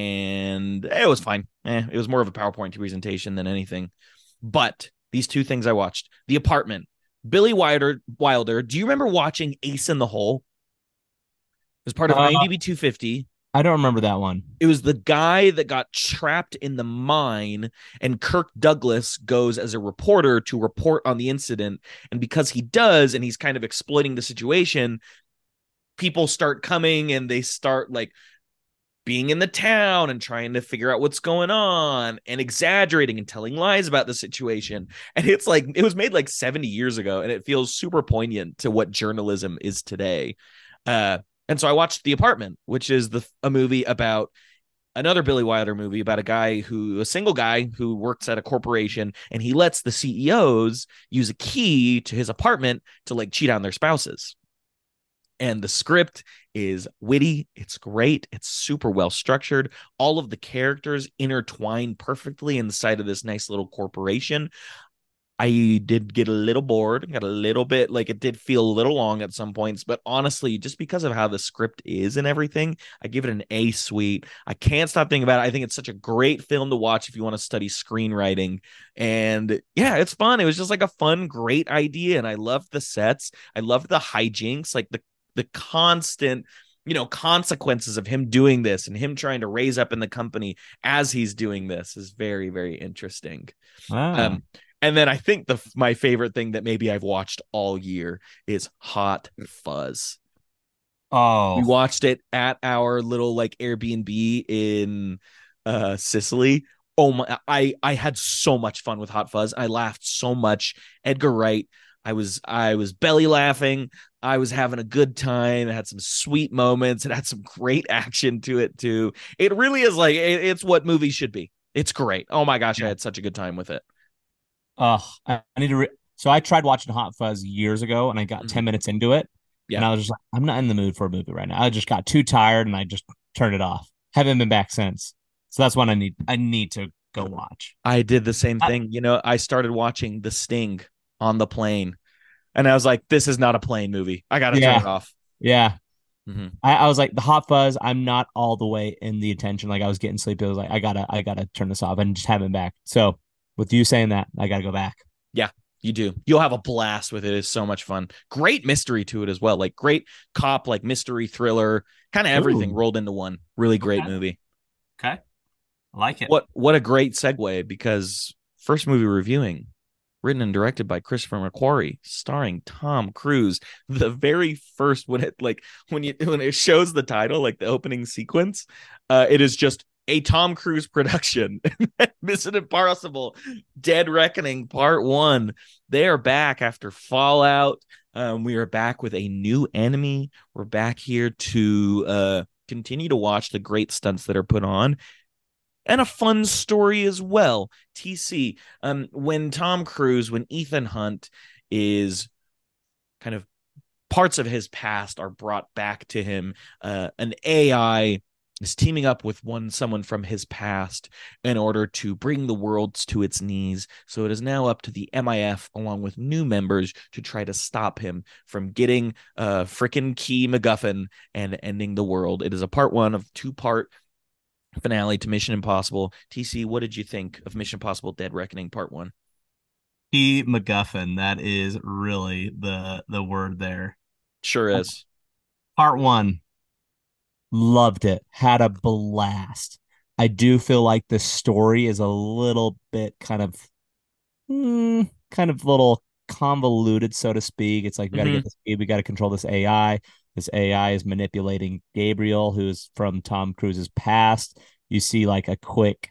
and it was fine. It was more of a PowerPoint presentation than anything. But these two things I watched: The Apartment, Billy Wilder. Do you remember watching Ace in the Hole? It was part of Uh, IMDb 250. I don't remember that one. It was the guy that got trapped in the mine, and Kirk Douglas goes as a reporter to report on the incident. And because he does, and he's kind of exploiting the situation, people start coming and they start like being in the town and trying to figure out what's going on and exaggerating and telling lies about the situation. And it's like it was made like 70 years ago, and it feels super poignant to what journalism is today. And so I watched The Apartment, which is a movie about another Billy Wilder movie about a single guy who works at a corporation, and he lets the CEOs use a key to his apartment to like cheat on their spouses. And the script is witty. It's great. It's super well structured. All of the characters intertwine perfectly inside of this nice little corporation. I did get a little bored, got a little bit like it did feel a little long at some points, but honestly, just because of how the script is and everything, I give it an A suite. I can't stop thinking about it. I think it's such a great film to watch if you want to study screenwriting. And yeah, it's fun. It was just like a fun, great idea. And I loved the sets. I loved the hijinks, like the constant consequences of him doing this and him trying to raise up in the company as he's doing this is very, very interesting. Ah. um and then I think my favorite thing that maybe I've watched all year is Hot Fuzz. We Oh. watched it at our little like Airbnb in Sicily. Oh my, I had so much fun with Hot Fuzz. I laughed so much. Edgar Wright. I was belly laughing. I was having a good time. It had some sweet moments. It had some great action to it too. It really is like it's what movies should be. It's great. Oh my gosh, I Yeah. had such a good time with it. I need to. So I tried watching Hot Fuzz years ago, and I got Mhm. 10 minutes into it, and Yeah. I was just like, I'm not in the mood for a movie right now. I just got too tired, and I just turned it off. Haven't been back since. So that's when I need to go watch. I did the same I, thing. I started watching The Sting on the plane, and I was like, this is not a plane movie. I got to turn yeah, it off. yeah. Mhm. I was like the Hot Fuzz. I'm not all the way in the attention. Like I was getting sleepy. I was like, I gotta turn this off, and just haven't been back. So with you saying that, I gotta go back. Yeah, you do. You'll have a blast with it. It's so much fun. Great mystery to it as well. Like great cop, like mystery thriller, kind of everything Ooh, rolled into one. Really great okay, movie. okay, I like it. What a great segue, because first movie reviewing, written and directed by Christopher McQuarrie, starring Tom Cruise. The very first when it shows the title, like the opening sequence, it is just a Tom Cruise production. Mission Impossible: Dead Reckoning Part 1. They are back after Fallout. We are back with a new enemy. We're back here to continue to watch the great stunts that are put on, and a fun story as well. TC, when Ethan Hunt is kind of parts of his past are brought back to him, an AI is teaming up with someone from his past in order to bring the world to its knees. So it is now up to the MIF along with new members to try to stop him from getting a freaking key MacGuffin and ending the world. It is a part one of two-part finale to Mission Impossible. TC, what did you think of Mission Impossible Dead Reckoning Part 1? Key MacGuffin. That is really the word there. Sure is. Part one, loved it. Had a blast. I do feel like the story is a little bit kind of little convoluted, so to speak. It's like we got to Mm-hmm. get the speed, we got to control this AI. This AI is manipulating Gabriel, who's from Tom Cruise's past. You see like a quick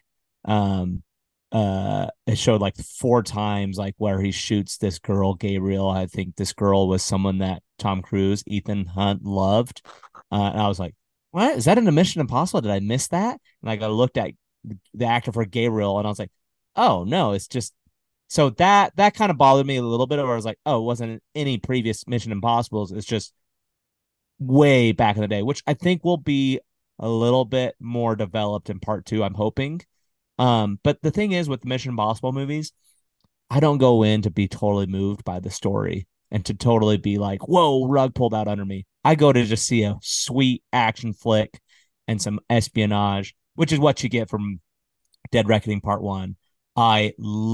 it showed like four times like where he shoots this girl Gabriel. I think this girl was someone that Tom Cruise, Ethan Hunt loved. And I was like, what is that in a Mission Impossible? Did I miss that? And like I looked at the actor for Gabriel and I was like, oh no, it's just so that kind of bothered me a little bit. Where I was like, oh, it wasn't any previous Mission Impossibles. It's just way back in the day, which I think will be a little bit more developed in part two. I'm hoping. But the thing is with Mission Impossible movies, I don't go in to be totally moved by the story and to totally be like, whoa, rug pulled out under me. I go to just see a sweet action flick and some espionage, which is what you get from Dead Reckoning Part One. I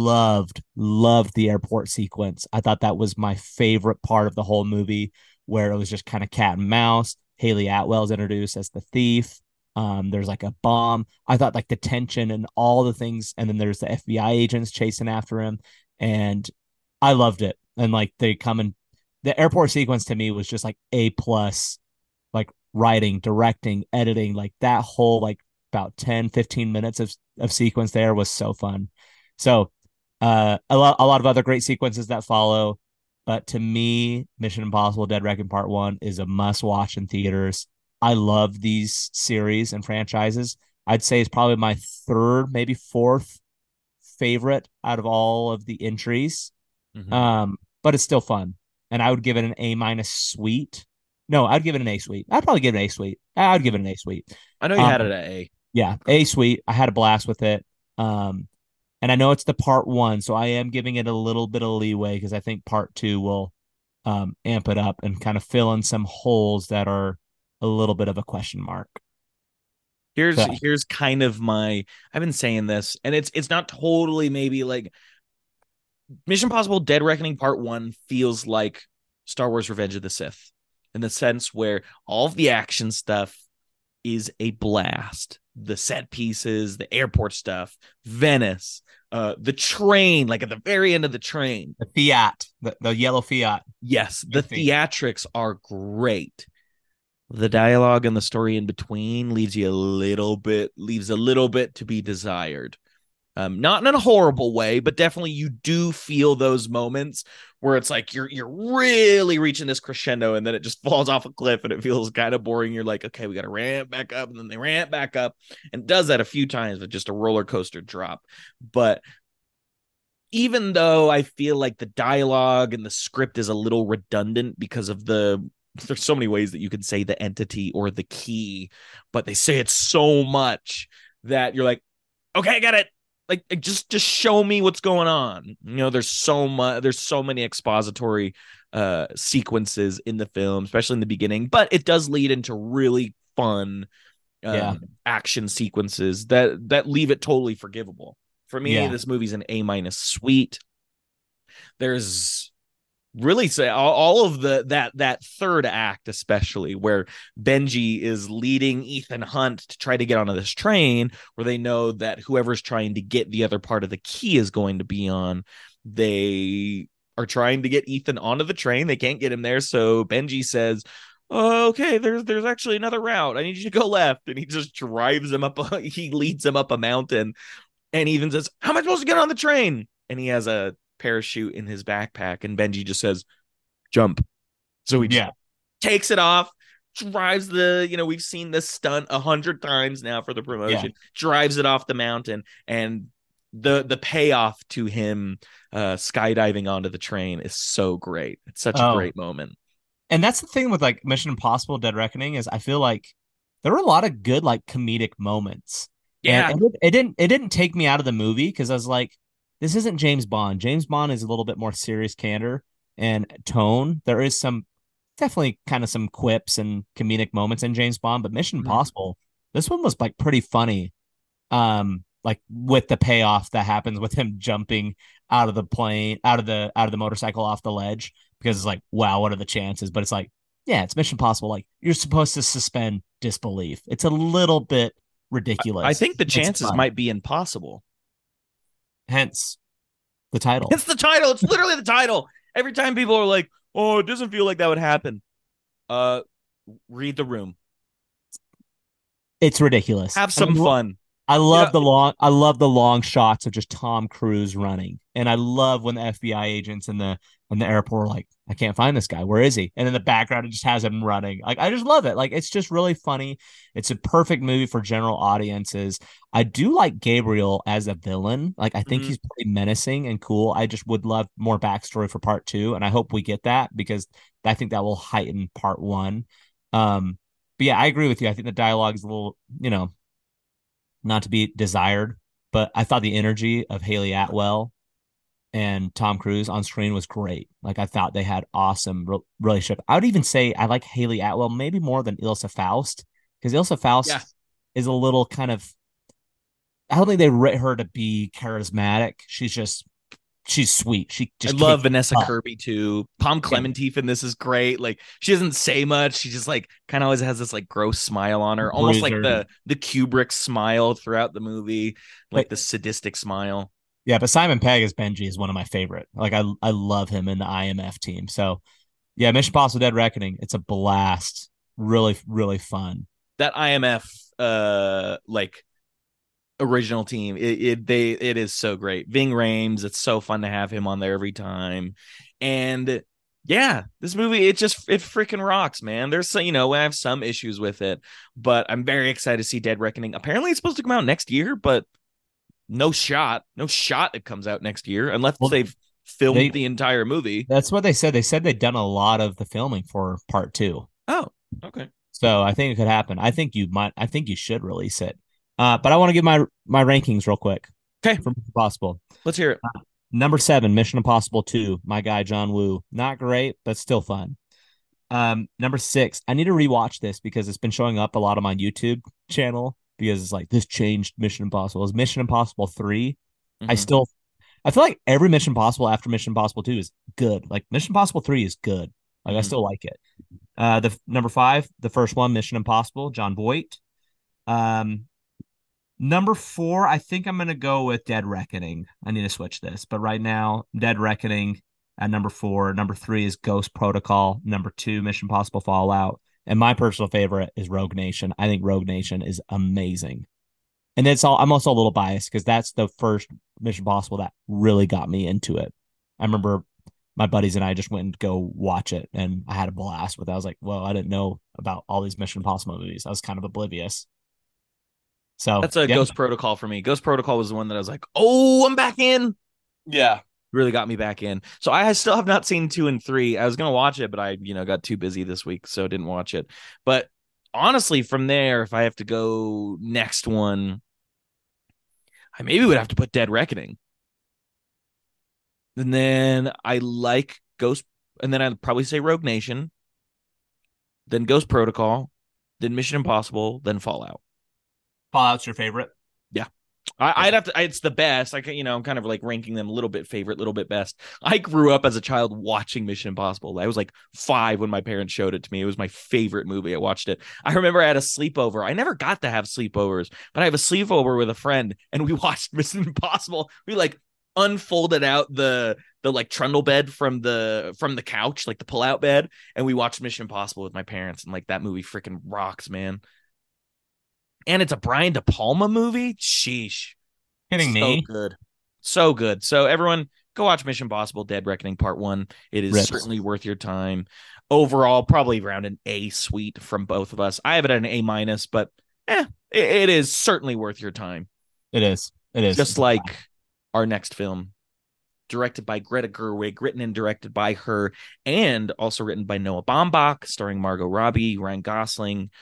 loved the airport sequence. I thought that was my favorite part of the whole movie, where it was just kind of cat and mouse. Haley Atwell's introduced as the thief. There's like a bomb. I thought like the tension and all the things, and then there's the FBI agents chasing after him, and I loved it. And like they come in, the airport sequence to me was just like A plus, like writing, directing, editing, like that whole like about 10-15 minutes of sequence there was so fun. So a lot of other great sequences that follow. But to me, Mission Impossible Dead Reckoning Part One is a must watch in theaters. I love these series and franchises. I'd say it's probably my third, maybe fourth favorite out of all of the entries. Mm-hmm. But it's still fun. And I would give it an A minus sweet. No, I'd give it an A sweet. I'd probably give it an A sweet. I'd give it an A sweet. I know you had it Um, at A. yeah, A sweet. I had a blast with it. Um, and I know it's the part one, so I am giving it a little bit of leeway because I think part two will amp it up and kind of fill in some holes that are a little bit of a question mark. Here's So, here's kind of my I've been saying this, and it's not totally maybe like Mission Impossible Dead Reckoning Part 1 feels like Star Wars Revenge of the Sith in the sense where all of the action stuff is a blast. The set pieces, the airport stuff, Venice, the train, like at the very end of the train. the Fiat, the yellow Fiat. Yes, the theatrics are great. The dialogue and the story in between leaves a little bit to be desired. Not in a horrible way, but definitely you do feel those moments where it's like you're really reaching this crescendo and then it just falls off a cliff and it feels kind of boring. You're like, okay, we got to ramp back up, and then they ramp back up, and does that a few times with just a roller coaster drop. But even though I feel like the dialogue and the script is a little redundant because of there's so many ways that you can say the entity or the key, but they say it so much that you're like, okay, I got it. Like just show me what's going on. You know, there's so many expository sequences in the film, especially in the beginning, but it does lead into really fun Yeah. action sequences that leave it totally forgivable. For me, Yeah. this movie's an A minus sweet. There's really say all of that third act, especially where Benji is leading Ethan Hunt to try to get onto this train, where they know that whoever's trying to get the other part of the key is going to be on. They are trying to get Ethan onto the train. They can't get him there, so Benji says, oh, okay, there's actually another route. I need you to go left. And he just drives him up. He leads him up a mountain. And Ethan says, how am I supposed to get on the train? And he has a parachute in his backpack. And Benji just says, jump. So he just takes it off, drives we've seen this stunt 100 times now for the promotion, drives it off the mountain. And the payoff to him skydiving onto the train is so great. It's such a great moment. And that's the thing with like Mission Impossible Dead Reckoning is I feel like there were a lot of good like comedic moments, and, Yeah. it didn't take me out of the movie because I was like, this isn't James Bond. James Bond is a little bit more serious candor and tone. There is some definitely kind of some quips and comedic moments in James Bond, but Mission Mhm. Impossible, this one was like pretty funny. Like with the payoff that happens with him jumping out of the plane, out of the motorcycle off the ledge, because it's like, wow, what are the chances? But it's like, yeah, it's Mission Impossible. Like you're supposed to suspend disbelief. It's a little bit I ridiculous. think the It's chances fun. might be impossible. Hence the title. It's the title. It's literally the title. Every time people are like, "Oh, it doesn't feel like that would happen." Uh, read the room. It's ridiculous. Have And some fun. You know, I love the long shots of just Tom Cruise running. And I love when the FBI agents in the airport are like, I can't find this guy. Where is he? And in the background it just has him running. Like I just love it. Like it's just really funny. It's a perfect movie for general audiences. I do like Gabriel as a villain. Like I think mhm. he's pretty menacing and cool. I just would love more backstory for part two, and I hope we get that because I think that will heighten part one. But yeah, I agree with you. I think the dialogue is a little, not to be desired, but I thought the energy of Haley Atwell and Tom Cruise on screen was great. Like I thought they had awesome relationship. I would even say I like Haley Atwell maybe more than Ilsa Faust because Ilsa Yeah. Faust is a little kind of. I don't think they write her to be charismatic. She's sweet. She I just love kicks Vanessa butt. Kirby too. Palm Yeah, Clementif in this is great. Like she doesn't say much. She just like kind of always has this like gross smile on her, almost like bruiser. the Kubrick smile throughout the movie, like But the sadistic smile. yeah, but Simon Pegg as Benji is one of my favorite. Like I love him in the IMF team. So yeah, Mission Impossible Dead Reckoning. It's a blast. Really, really fun. That IMF like original team, it is so great. Ving Rhames, it's so fun to have him on there every time. And yeah, this movie it freaking rocks, man. There's some, I have some issues with it, but I'm very excited to see Dead Reckoning. Apparently it's supposed to come out next year, but no shot it comes out next year unless Well, they've filmed they the entire movie. that's what they said. They said they'd done a lot of the filming for part two. Oh, okay. So I think it could happen. I think you should release it. But I want to give my rankings real quick Okay, from Possible. let's hear it. Number 7, Mission Impossible 2. My guy John Woo. Not great, but still fun. Number 6. I need to rewatch this because it's been showing up a lot on my YouTube channel because it's like this changed Mission Impossible. Is Mission Impossible 3? I Mhm. still I feel like every Mission Impossible after Mission Impossible 2 is good. Like Mission Impossible 3 is good. Like I Mhm. still like it. The number 5, the first one, Mission Impossible, John Voight. Um, Number 4, I think I'm gonna go with Dead Reckoning. I need to switch this, but right now, Dead Reckoning at number 4. Number 3 is Ghost Protocol. Number 2, Mission Impossible Fallout. And my personal favorite is Rogue Nation. I think Rogue Nation is amazing. And it's all I'm also a little biased because that's the first Mission Impossible that really got me into it. I remember my buddies and I just went and go watch it and I had a blast with it. I was like, whoa, I didn't know about all these Mission Impossible movies. I was kind of oblivious. So That's a yeah, Ghost Protocol for me. Ghost Protocol was the one that I was like, "Oh, I'm back in." yeah. Really got me back in. So I still have not seen 2 and 3. I was gonna watch it, but I, got too busy this week, so didn't watch it. But honestly, from there, if I have to go next one, I maybe would have to put Dead Reckoning. And then I like Ghost, and then I'd probably say Rogue Nation, then Ghost Protocol, then Mission Impossible, then Fallout. Fallout's your favorite? Yeah. Yeah. I'd have to. It's the best. I'm kind of like ranking them a little bit favorite, little bit best. I grew up as a child watching Mission Impossible. I was like 5 when my parents showed it to me. It was my favorite movie. I watched it. I remember I had a sleepover. I never got to have sleepovers, but I have a sleepover with a friend, and we watched Mission Impossible. We like unfolded out the like trundle bed from the couch, like the pull out bed, and we watched Mission Impossible with my parents. And like that movie freaking rocks, man. And it's a Brian De Palma movie. Sheesh. Kidding So me? good. So good. So everyone go watch Mission Impossible Dead Reckoning Part 1. It is Rips. certainly worth your time. Overall, probably around an A suite from both of us. I have it at an A minus, but it is certainly worth your time. It is. It is. Just like our next film, directed by Greta Gerwig, written and directed by her, and also written by Noah Baumbach, starring Margot Robbie, Ryan Gosling,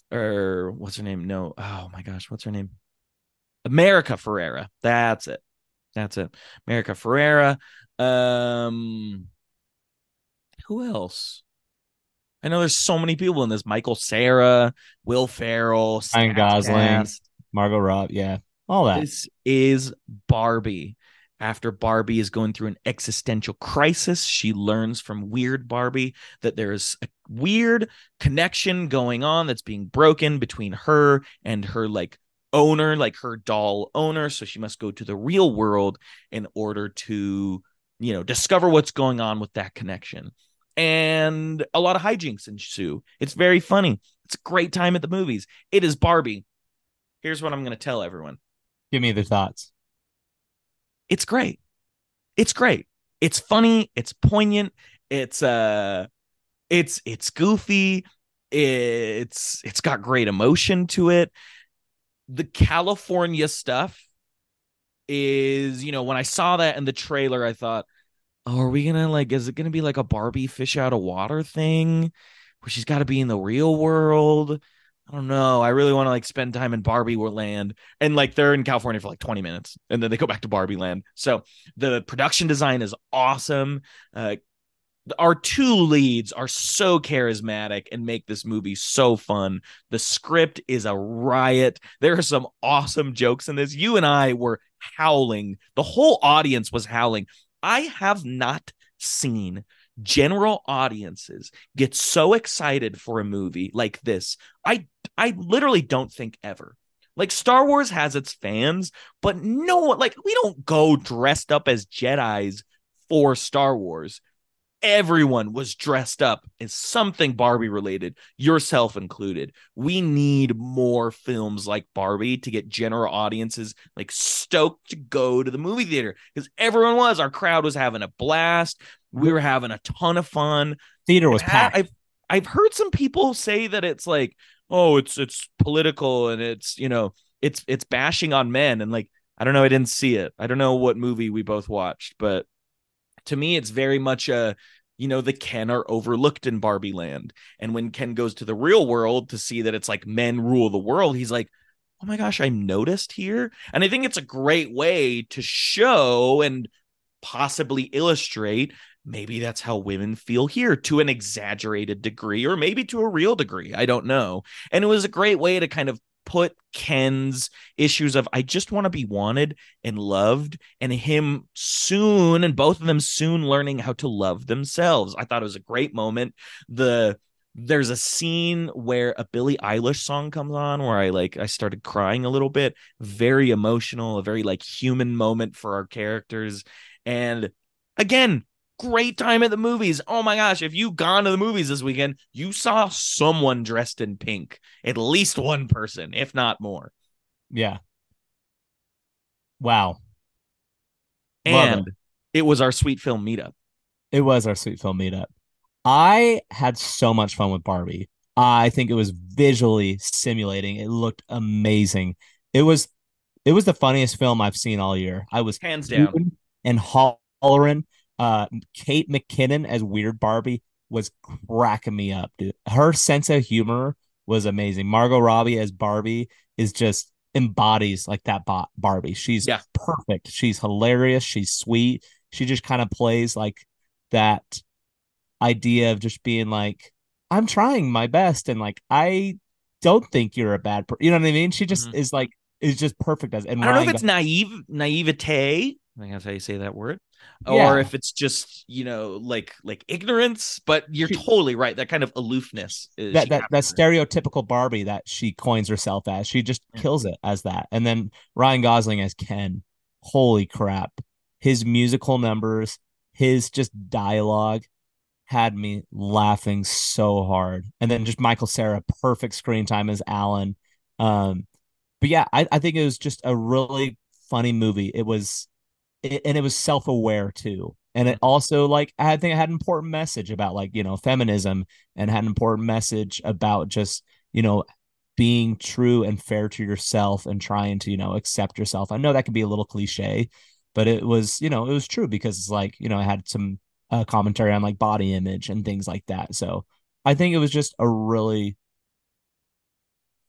or what's her name? No, oh my gosh, what's her name? America Ferrera. That's it. That's it. America Ferrera. Um, who else? I know there's so many people in this. Michael Cera, Will Ferrell, Ryan stacked Gosling, cast. Margot Robbie, yeah, all that. This is Barbie. After Barbie is going through an existential crisis, she learns from Weird Barbie that there's a weird connection going on that's being broken between her and her like owner, like her doll owner. So she must go to the real world in order to, discover what's going on with that connection. And a lot of hijinks ensue. It's very funny. It's a great time at the movies. It is Barbie. Here's what I'm going to tell everyone. Give me the thoughts. It's great. It's great. It's funny. It's poignant. It's goofy. It's got great emotion to it. The California stuff is, when I saw that in the trailer, I thought, oh, are we gonna like, is it gonna be like a Barbie fish out of water thing where she's got to be in the real world? I don't know. I really want to like spend time in Barbie land, and like they're in California for like 20 minutes and then they go back to Barbie land. So the production design is awesome. Our two leads are so charismatic and make this movie so fun. The script is a riot. There are some awesome jokes in this. You and I were howling. The whole audience was howling. I have not seen general audiences get so excited for a movie like this. I literally don't think ever. Like Star Wars has its fans, but no one, like, we don't go dressed up as Jedis for Star Wars. Everyone was dressed up as something Barbie related, yourself included. We need more films like Barbie to get general audiences like stoked to go to the movie theater, because everyone was. Our crowd was having a blast. We were having a ton of fun. Theater was I've had, packed. I've I've heard some people say that it's like, oh, it's political and it's bashing on men, and like, I don't know, I didn't see it. I don't know what movie we both watched, but to me, it's very much the Ken are overlooked in Barbie land. And when Ken goes to the real world to see that it's like men rule the world, he's like, oh my gosh, I'm noticed here. And I think it's a great way to show and possibly illustrate maybe that's how women feel here to an exaggerated degree, or maybe to a real degree. I don't know. And it was a great way to kind of put Ken's issues of I just want to be wanted and loved, and him soon, and both of them soon learning how to love themselves. I thought it was a great moment. There's a scene where a Billie Eilish song comes on where I started crying a little bit. Very emotional, a very like human moment for our characters. And again, great time at the movies. Oh my gosh, if you gone to the movies this weekend, you saw someone dressed in pink. At least one person, if not more. Yeah. Wow. Love it. And it was our sweet film meetup. It was our sweet film meetup. I had so much fun with Barbie. I think it was visually stimulating. It looked amazing. It was it was the funniest film I've seen all year. I was Hands down. hooting and hollering. Kate McKinnon as Weird Barbie was cracking me up, dude. Her sense of humor was amazing. Margot Robbie as Barbie is just embodies like that Barbie. She's Yeah. perfect. She's hilarious. She's sweet. She just kind of plays like that idea of just being like, I'm trying my best, and like I don't think you're a bad person. You know what I mean? She just Mhm. is like is just perfect as and I don't know if Ryan it's naivete. I think that's how you say that word, or yeah. if it's just like ignorance. But you're She totally right. That kind of aloofness is that she that that captures. stereotypical Barbie that she coins herself as. She just Yeah. kills it as that. And then Ryan Gosling as Ken. Holy crap. His musical numbers, his just dialogue had me laughing so hard. And then just Michael Cera, perfect screen time as Alan. But yeah, I think it was just a really funny movie. And it was self-aware too. And it Mhm. also like I think it had an important message about like, feminism, and had an important message about just, being true and fair to yourself and trying to, accept yourself. I know that can be a little cliche, but it was, it was true because it's like, it had some commentary on like body image and things like that. So I think it was just a really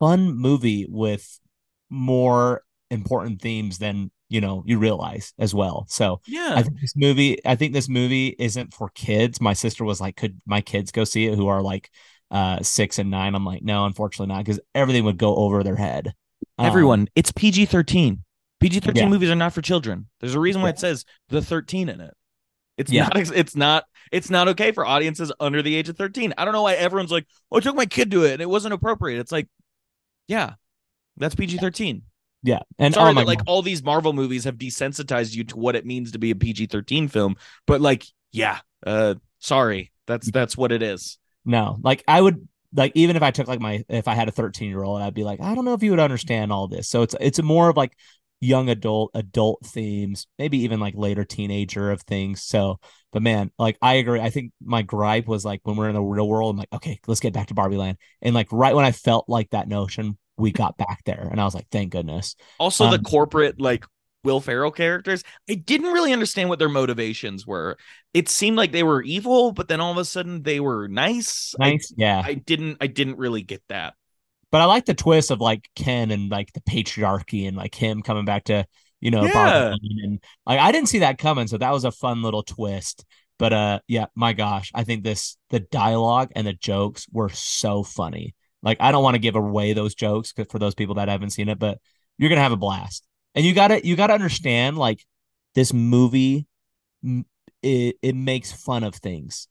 fun movie with more important themes than you realize as well. So Yeah. I think this movie isn't for kids. My sister was like, could my kids go see it who are like 6 and 9? I'm like, no, unfortunately not, because everything would go over their head. Everyone, it's PG-13. PG-13 Yeah, movies are not for children. There's a reason why yeah, it says the 13 in it. It's yeah. not it's not okay for audiences under the age of 13. I don't know why everyone's like, "Oh, I took my kid to it and it wasn't appropriate." It's like, yeah, that's PG-13. Yeah. I'm And oh sorry my that like god. all these Marvel movies have desensitized you to what it means to be a PG-13 film, but like, yeah, sorry. That's what it is. No, like I would like even if I took like my if I had a 13-year-old, I'd be like, I don't know if you would understand all this. So it's a more of like young adult themes, maybe even like later teenager of things. So, but man, like I agree. I think my gripe was like when we're in the real world, I'm like, okay, let's get back to Barbie Land. And like right when I felt like that notion, we got back there, and I was like, thank goodness. Also, the Um, corporate like Will Ferrell characters, I didn't really understand what their motivations were. It seemed like they were evil, but then all of a sudden they were nice. I nice, yeah. I didn't really get that. But I like the twist of like Ken and like the patriarchy and like him coming back to, Barbie Yeah. and like I didn't see that coming. So that was a fun little twist. But yeah, my gosh, I think the dialogue and the jokes were so funny. Like I don't want to give away those jokes for those people that haven't seen it, but you're gonna have a blast. And you gotta understand like this movie it makes fun of things.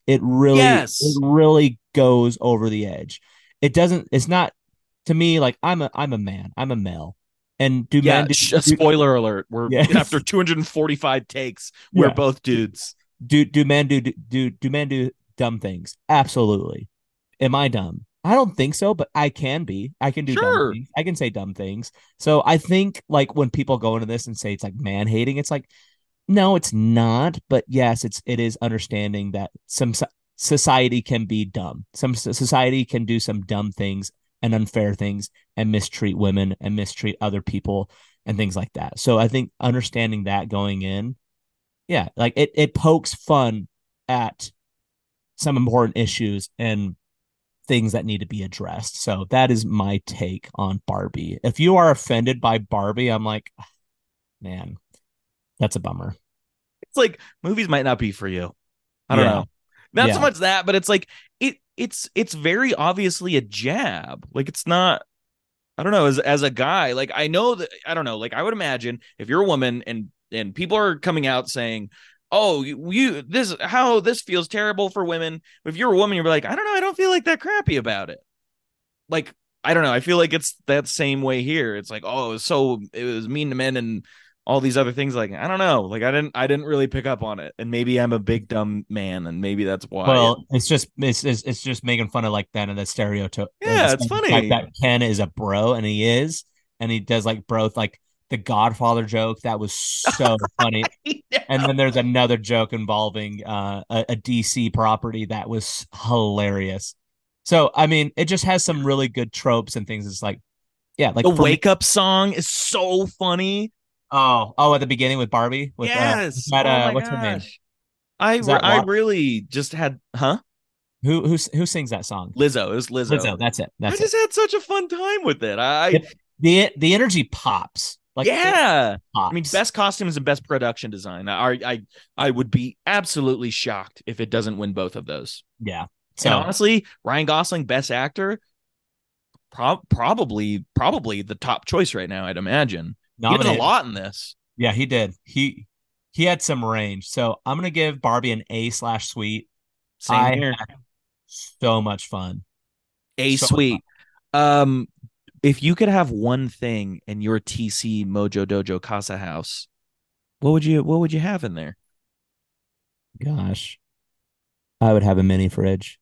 It Yes. really goes over the edge. It's not to me like I'm a man. I'm a male. And do Yeah. men do Spoiler alert. We're yeah. after 245 takes, we're Yeah. both dudes. Do men do men do dumb things? Absolutely. Am I dumb? I don't think so, but I can be. I can do dumb Sure. things. I can say dumb things. So I think like when people go into this and say it's like man hating, it's like no, it's not. But yes, it is understanding that some society can be dumb. Some society can do some dumb things and unfair things and mistreat women and mistreat other people and things like that. So I think understanding that going in, yeah, like it pokes fun at some important issues and things that need to be addressed. So that is my take on Barbie. If you are offended by Barbie, I'm like, man, that's a bummer. It's like movies might not be for you. I don't Yeah. know. Not so Yeah. much that, but it's like it's very obviously a jab. Like it's not. I don't know. As a guy, like I know that I don't know. Like I would imagine if you're a woman and people are coming out saying, "Oh, you this how this feels terrible for women." If you're a woman, you're like, "I don't know. I don't feel like that crappy about it." Like I don't know. I feel like it's that same way here. It's like, "Oh, it was mean to men and all these other things." Like I don't know. Like I didn't really pick up on it, and maybe I'm a big dumb man, and maybe that's why. Well, it's just making fun of like that and the Yeah, it's stereotype funny. that Ken is a bro and he is, and he does like bro like the Godfather joke that was so funny. And then there's another joke involving a DC property that was hilarious. So I mean, it just has some really good tropes and things. It's like, yeah, The like for me. wake up song is so funny. Oh, at the beginning with Barbie with Yes. that Oh my what's her name? gosh. I Is that I really just had who sings that song? Lizzo. It was Lizzo. Lizzo. That's it. I That's it. just had such a fun time with it. The energy pops. Like it Yeah. I mean, pops. best costumes and best production design. I would be absolutely shocked if it doesn't win both of those. Yeah. And So honestly, Ryan Gosling, best actor, probably the top choice right now. I'd imagine he does a nominated. lot in this. Yeah, he did. He had some range. So I'm gonna give Barbie an A/sweet. Same I here. had so much fun. A So much fun. sweet. Um, if you could have one thing in your TC Mojo Dojo Casa house, what would you have in there? Gosh, I would have a mini fridge.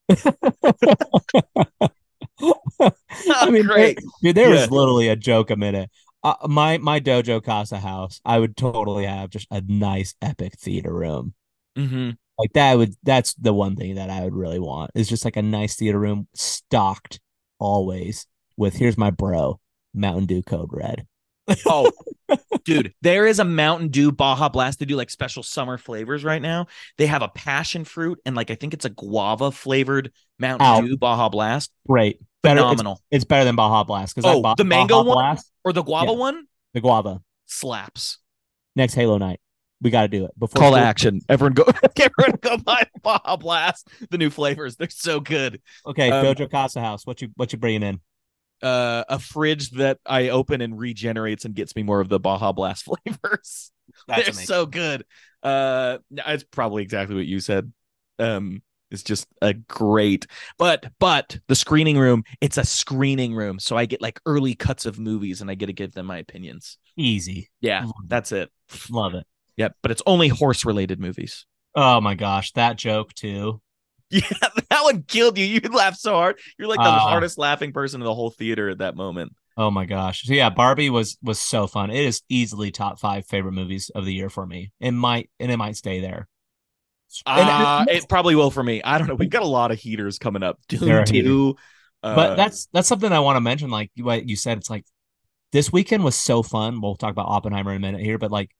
I mean, Great. dude, there Yeah. was literally a joke a minute. My Dojo Casa house, I would totally have just a nice epic theater room. Mm-hmm. Like that's the one thing that I would really want is just like a nice theater room stocked always with here's my bro, Mountain Dew Code Red. Oh, dude, there is a Mountain Dew Baja Blast. They do like special summer flavors right now. They have a passion fruit and like I think it's a guava flavored Mountain Out. Dew Baja Blast. Great. better. It's phenomenal. it's better than Baja Blast because Oh, the mango Baja one Blast. or the guava Yeah, one the guava. slaps. Next Halo night, we got to do it before Call to school. action. Everyone go. Everyone go buy Baja Blast. The new flavors. They're so good. Okay, Um, Dojo Casa House. What you bringing in? a fridge that I open and regenerates and gets me more of the Baja Blast flavors. That's They're amazing. so good. It's probably exactly what you said. It's just a great, but the screening room, it's a screening room, so I get like early cuts of movies and I get to give them my opinions. Easy. Yeah, that's it. Love it. Yep, but it's only horse related movies. Oh my gosh, that joke too. Yeah, that one killed you. You laughed so hard. You're like the Uh, hardest laughing person in the whole theater at that moment. oh my gosh. So yeah, Barbie was so fun. It is easily top 5 favorite movies of the year for me. It might stay there. And It probably will for me. I don't know. We've got a lot of heaters coming up. there Dune are haters. 2. But that's something I want to mention. Like what you said, it's like this weekend was so fun. We'll talk about Oppenheimer in a minute here, but like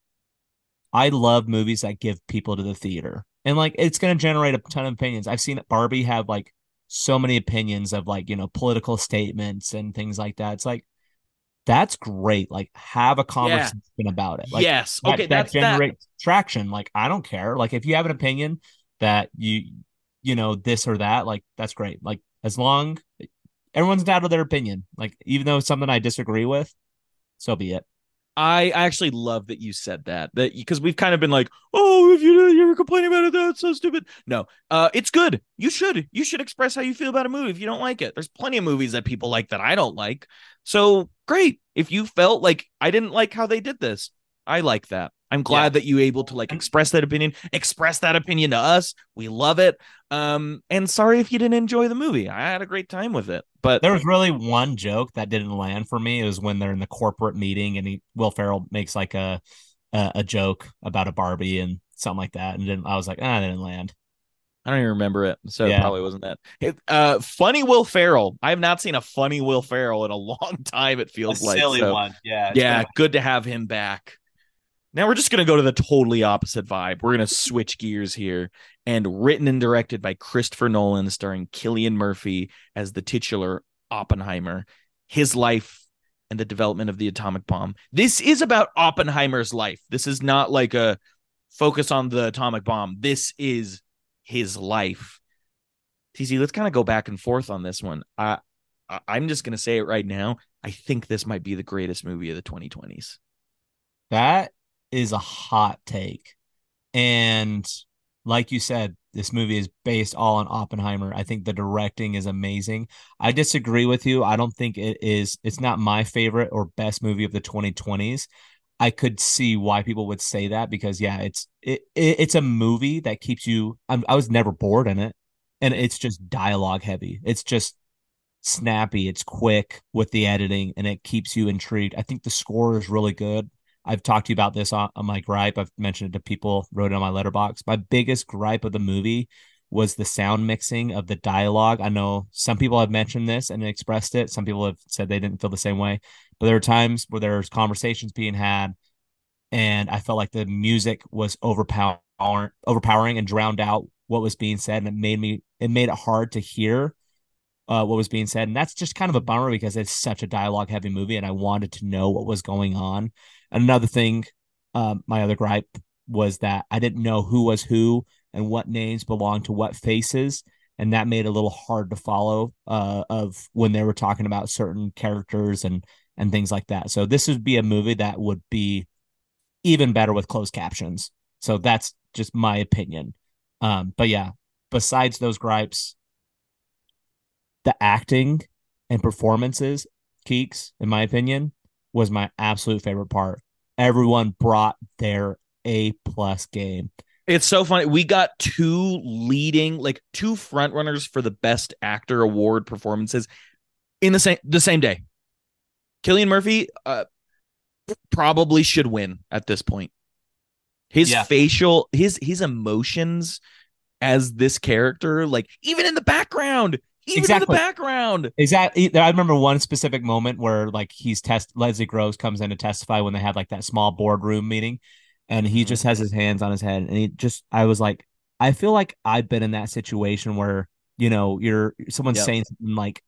I love movies that give people to the theater. And like it's gonna generate a ton of opinions. I've seen Barbie have like so many opinions of like, political statements and things like that. It's like that's great. Like have a yeah. conversation about it. Like Yes. that Okay, that that's that. generates traction. Like I don't care. Like if you have an opinion that this or that, like that's great. Like as long everyone's entitled to their opinion. Like even though it's something I disagree with, so be it. I actually love that you said that because we've kind of been like, oh, if you're complaining about it, that's so stupid. No, it's good. You should express how you feel about a movie if you don't like it. There's plenty of movies that people like that I don't like. So great. If you felt like I didn't like how they did this, I like that. I'm glad that you able to like express that opinion to us. We love it. And sorry if you didn't enjoy the movie. I had a great time with it. But there was really one joke that didn't land for me. It was when they're in the corporate meeting and Will Ferrell makes like a joke about a Barbie and something like that, and I was like, that didn't land. I don't even remember it, so it Yeah, probably wasn't that. Funny Will Ferrell. I have not seen a funny Will Ferrell in a long time. It a feels like silly so. one. Yeah, Yeah, good to have him back. Now we're just gonna go to the totally opposite vibe. We're gonna switch gears here, and written and directed by Christopher Nolan, starring Cillian Murphy as the titular Oppenheimer, his life and the development of the atomic bomb. This is about Oppenheimer's life. This is not like a focus on the atomic bomb. This is his life. TZ, let's kind of go back and forth on this one. I'm just gonna say it right now. I think this might be the greatest movie of the 2020s. that is a hot take. And like you said, this movie is based all on Oppenheimer. I think the directing is amazing. I disagree with you. I don't think it's not my favorite or best movie of the 2020s. I could see why people would say that because yeah, it's a movie that keeps you I was never bored in it, and it's just dialogue heavy. It's just snappy, it's quick with the editing, and it keeps you intrigued. I think the score is really good. I've talked to you about this on my gripe. I've mentioned it to people, wrote it on my letterbox. My biggest gripe of the movie was the sound mixing of the dialogue. I know some people have mentioned this and expressed it. Some people have said they didn't feel the same way, but there are times where there's conversations being had, and I felt like the music was overpowering and drowned out what was being said, and it made it hard to hear what was being said. And that's just kind of a bummer because it's such a dialogue heavy movie and I wanted to know what was going on. Another thing, my other gripe was that I didn't know who was who and what names belonged to what faces. And that made it a little hard to follow of when they were talking about certain characters and things like that. So this would be a movie that would be even better with closed captions. So that's just my opinion. But yeah, besides those gripes, the acting and performances, Keeks, in my opinion, was my absolute favorite part. Everyone brought their A+ game. It's so funny. We got two front runners for the best actor award performances in the same day. Cillian Murphy probably should win at this point. His facial, his emotions as this character, like even in the background. Exactly. Exactly. I remember one specific moment where like Leslie Groves comes in to testify when they had like that small boardroom meeting, and he just has his hands on his head, and I was like, I feel like I've been in that situation where, you're someone's saying something like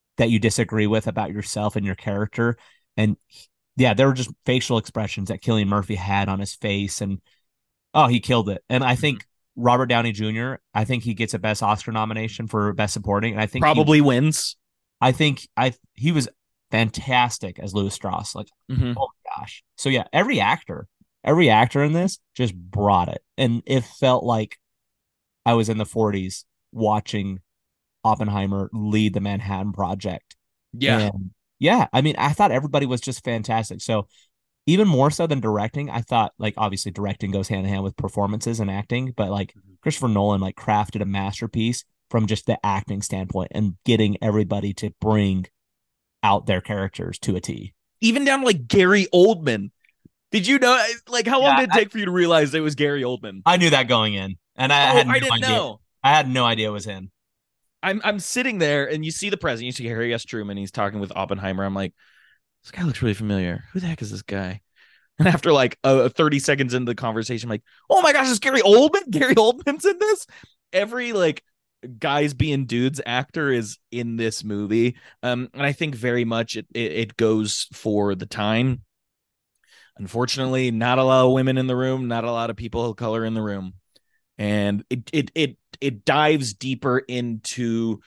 that you disagree with about yourself and your character. And yeah, there were just facial expressions that Cillian Murphy had on his face, and oh, he killed it. And I Mhm. think Robert Downey Jr., I think he gets a best Oscar nomination for best supporting. And Probably wins. I he was fantastic as Louis Strauss. Like, Hmm. oh my gosh. So yeah, every actor in this just brought it. And it felt like I was in the 40s watching Oppenheimer lead the Manhattan Project. Yeah. And yeah, I mean, I thought everybody was just fantastic. So even more so than directing, I thought like obviously directing goes hand in hand with performances and acting, but like Christopher Nolan like crafted a masterpiece from just the acting standpoint and getting everybody to bring out their characters to a T. Even down to like Gary Oldman. Did you know? Like, how long Yeah, did it take for you to realize it was Gary Oldman? I knew that going in, and I Oh, had no I didn't idea. know. I had no idea it was him. I'm sitting there, and you see the president. You see Harry S. Truman. He's talking with Oppenheimer. I'm like, this guy looks really familiar. Who the heck is this guy? And after like 30 seconds into the conversation, I'm like, oh my gosh, is Gary Oldman? Gary Oldman's in this. Every like guys being dudes actor is in this movie. And I think very much it goes for the time. Unfortunately, not a lot of women in the room, not a lot of people of color in the room. And it dives deeper into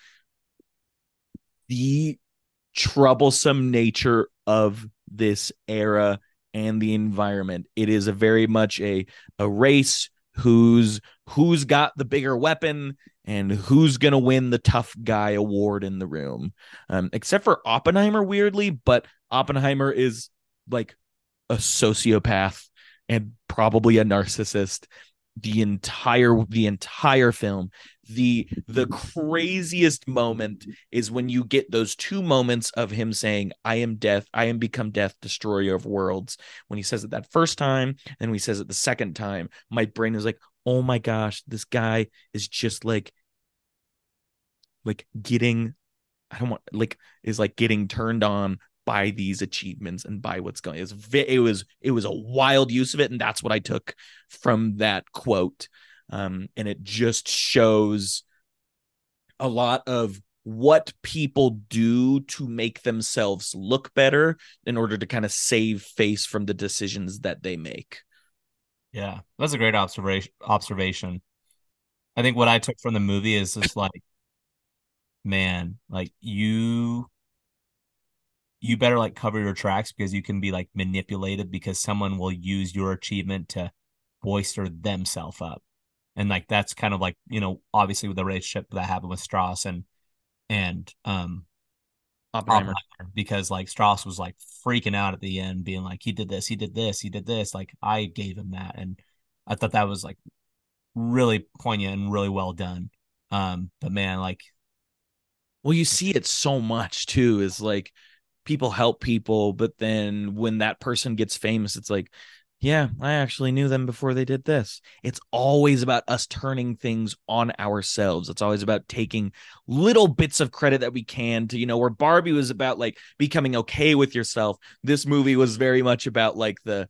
the troublesome nature of this era and the environment. It is a very much a race who's got the bigger weapon and who's gonna win the tough guy award in the room. Except for Oppenheimer, weirdly, but Oppenheimer is like a sociopath and probably a narcissist the entire film. The craziest moment is when you get those two moments of him saying, I am death, I am become death, destroyer of worlds. When he says it that first time and when he says it the second time, my brain is like, oh my gosh, this guy is just like getting, I don't want, like, is like getting turned on by these achievements and by what's going. It was a wild use of it, and that's what I took from that quote. And it just shows a lot of what people do to make themselves look better in order to kind of save face from the decisions that they make. Yeah, that's a great observation. I think what I took from the movie is just like, man, like you better like cover your tracks because you can be like manipulated because someone will use your achievement to boister themselves up. And like that's kind of like, obviously with the relationship that happened with Strauss and Oppenheimer. Oppenheimer, because like Strauss was like freaking out at the end, being like, he did this, he did this, he did this. Like I gave him that. And I thought that was like really poignant and really well done. But man, like Well, you see it so much too, is like people help people, but then when that person gets famous, it's like, yeah, I actually knew them before they did this. It's always about us turning things on ourselves. It's always about taking little bits of credit that we can to, where Barbie was about like becoming okay with yourself. This movie was very much about like the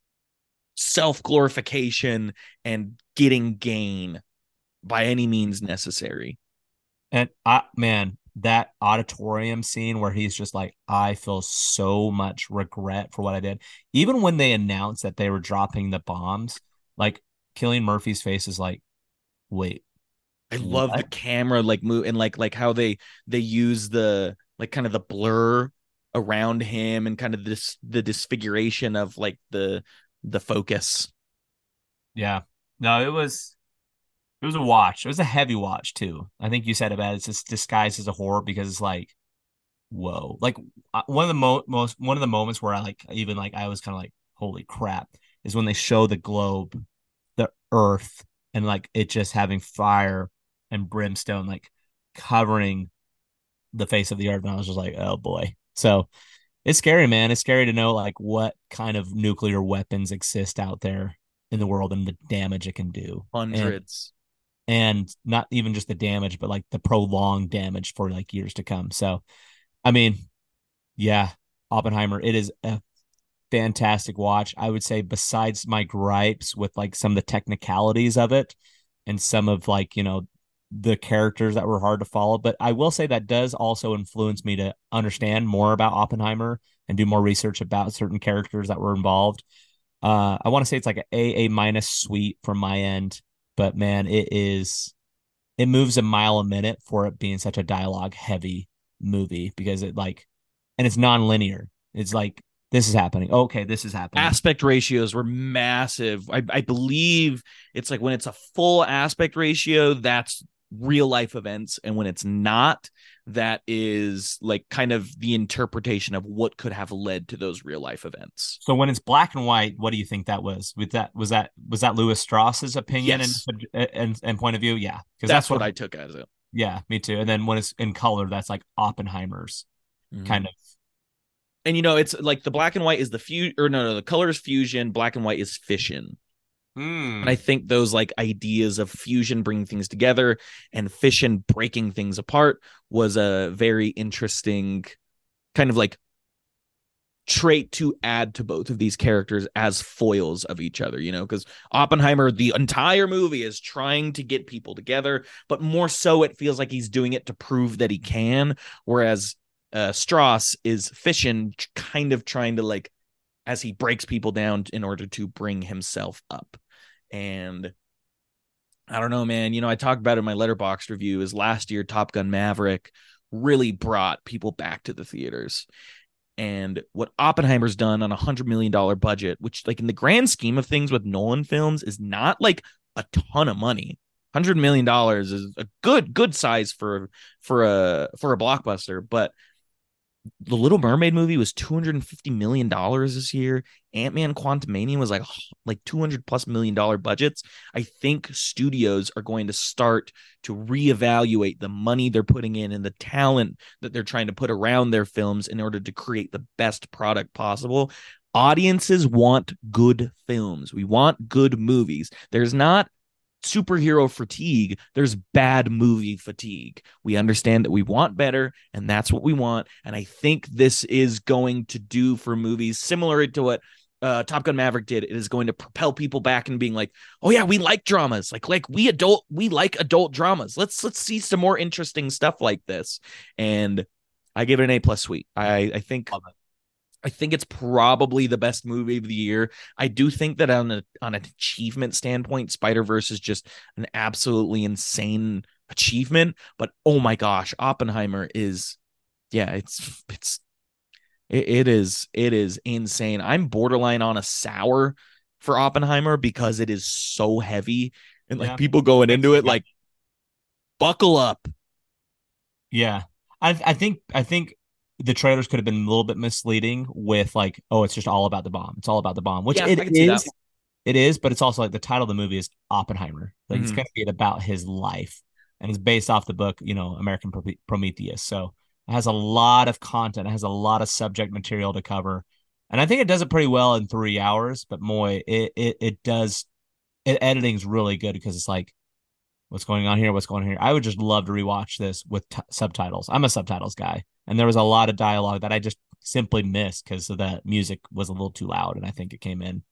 self glorification and getting gain by any means necessary. and I man, that auditorium scene where he's just like, I feel so much regret for what I did. Even when they announced that they were dropping the bombs, like Killian Murphy's face is like, wait, I love the what? camera like move and like how they use the like kind of the blur around him and kind of the disfiguration of like the focus. Yeah. No, it was a watch. It was a heavy watch too. I think you said about it's just disguised as a horror because it's like, whoa. Like one of the most one of the moments where I like even like I was kind of like, holy crap, is when they show the globe, the earth, and like it just having fire and brimstone like covering the face of the earth. And I was just like, oh boy. So it's scary, man. It's scary to know like what kind of nuclear weapons exist out there in the world and the damage it can do. Hundreds. And not even just the damage, but like the prolonged damage for like years to come. So, I mean, yeah, Oppenheimer, it is a fantastic watch. I would say, besides my gripes with like some of the technicalities of it and some of like, the characters that were hard to follow. But I will say that does also influence me to understand more about Oppenheimer and do more research about certain characters that were involved. I want to say it's like a minus suite from my end, but man, it moves a mile a minute for it being such a dialogue heavy movie because and it's non-linear. It's like this is happening. Okay, this is happening. Aspect ratios were massive. I believe it's like when it's a full aspect ratio, that's real life events. And when it's not, that is like kind of the interpretation of what could have led to those real life events. So when it's black and white, what do you think that was? Was that Lewis Strauss's opinion Yes. and point of view? Yeah, because That's what I took as it. yeah, me too. And then when it's in color, that's like Oppenheimer's kind of. And it's like the black and white is the the color is fusion, black and white is fission. And I think those like ideas of fusion bringing things together and fission breaking things apart was a very interesting kind of like trait to add to both of these characters as foils of each other, because Oppenheimer, the entire movie is trying to get people together, but more so it feels like he's doing it to prove that he can. Whereas Strauss is fission, kind of trying to like, as he breaks people down in order to bring himself up. And I don't know, man, I talked about it in my Letterboxd review is last year, Top Gun Maverick really brought people back to the theaters. And what Oppenheimer's done on $100 million budget, which like in the grand scheme of things with Nolan films is not like a ton of money. $100 million is a good size for a blockbuster, but the Little Mermaid movie was $250 million this year. Ant-Man Quantumania was like $200+ million budgets. I think studios are going to start to reevaluate the money they're putting in and the talent that they're trying to put around their films in order to create the best product possible. Audiences want good films. We want good movies. There's not superhero fatigue, there's bad movie fatigue. We understand that we want better, and that's what we want. And I think this is going to do for movies similar to what Top Gun Maverick did. It is going to propel people back and being like, oh yeah, we like dramas, like we like adult dramas. Let's see some more interesting stuff like this. And I give it an A+ suite. I think it's probably the best movie of the year. I do think that on an achievement standpoint, Spider-Verse is just an absolutely insane achievement. But oh my gosh, Oppenheimer is, yeah, it is insane. I'm borderline on a sour for Oppenheimer because it is so heavy and like people going into it like buckle up. Yeah, I think the trailers could have been a little bit misleading with like, oh, it's just all about the bomb. It's all about the bomb, which it is. It is, but it's also like the title of the movie is Oppenheimer. Like it's going to be about his life, and it's based off the book, American Prometheus. So it has a lot of content. It has a lot of subject material to cover, and I think it does it pretty well in 3 hours. But it does. Editing's really good because it's like, what's going on here? What's going on here? I would just love to rewatch this with subtitles. I'm a subtitles guy. And there was a lot of dialogue that I just simply missed because the music was a little too loud. And I think it came in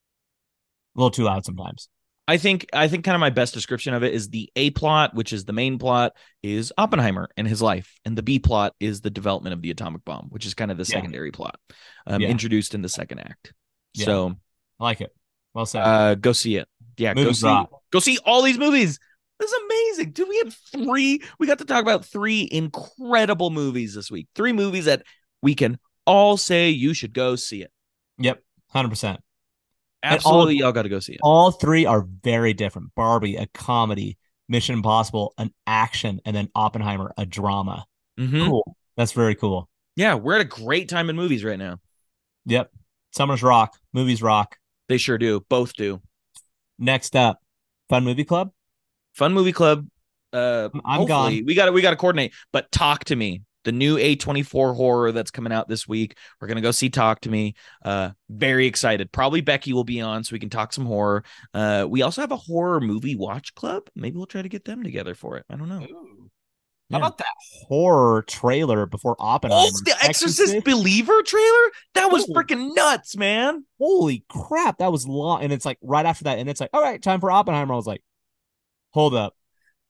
a little too loud sometimes. I think kind of my best description of it is the A plot, which is the main plot, is Oppenheimer and his life. And the B plot is the development of the atomic bomb, which is kind of the secondary plot introduced in the second act. Yeah. So I like it. Well said. Go see it. Yeah, go see all these movies. That's amazing. Dude, we had 3. We got to talk about 3 incredible movies this week. 3 movies that we can all say you should go see it. Yep, 100%. Absolutely, y'all got to go see it. All 3 are very different. Barbie, a comedy. Mission Impossible, an action. And then Oppenheimer, a drama. Mm-hmm. Cool. That's very cool. Yeah, we're at a great time in movies right now. Yep. Summers rock. Movies rock. They sure do. Both do. Next up, Fun Movie Club. Fun Movie Club. I'm gone. We got to coordinate. But Talk to Me, the new A24 horror that's coming out this week. We're gonna go see Talk to Me. Very excited. Probably Becky will be on so we can talk some horror. We also have a horror movie watch club. Maybe we'll try to get them together for it. I don't know. How about that horror trailer before Oppenheimer? Oh, the Exorcist Believer trailer? That was freaking nuts, man. Holy crap, that was long. And it's like right after that, and it's like, all right, time for Oppenheimer. I was like, hold up.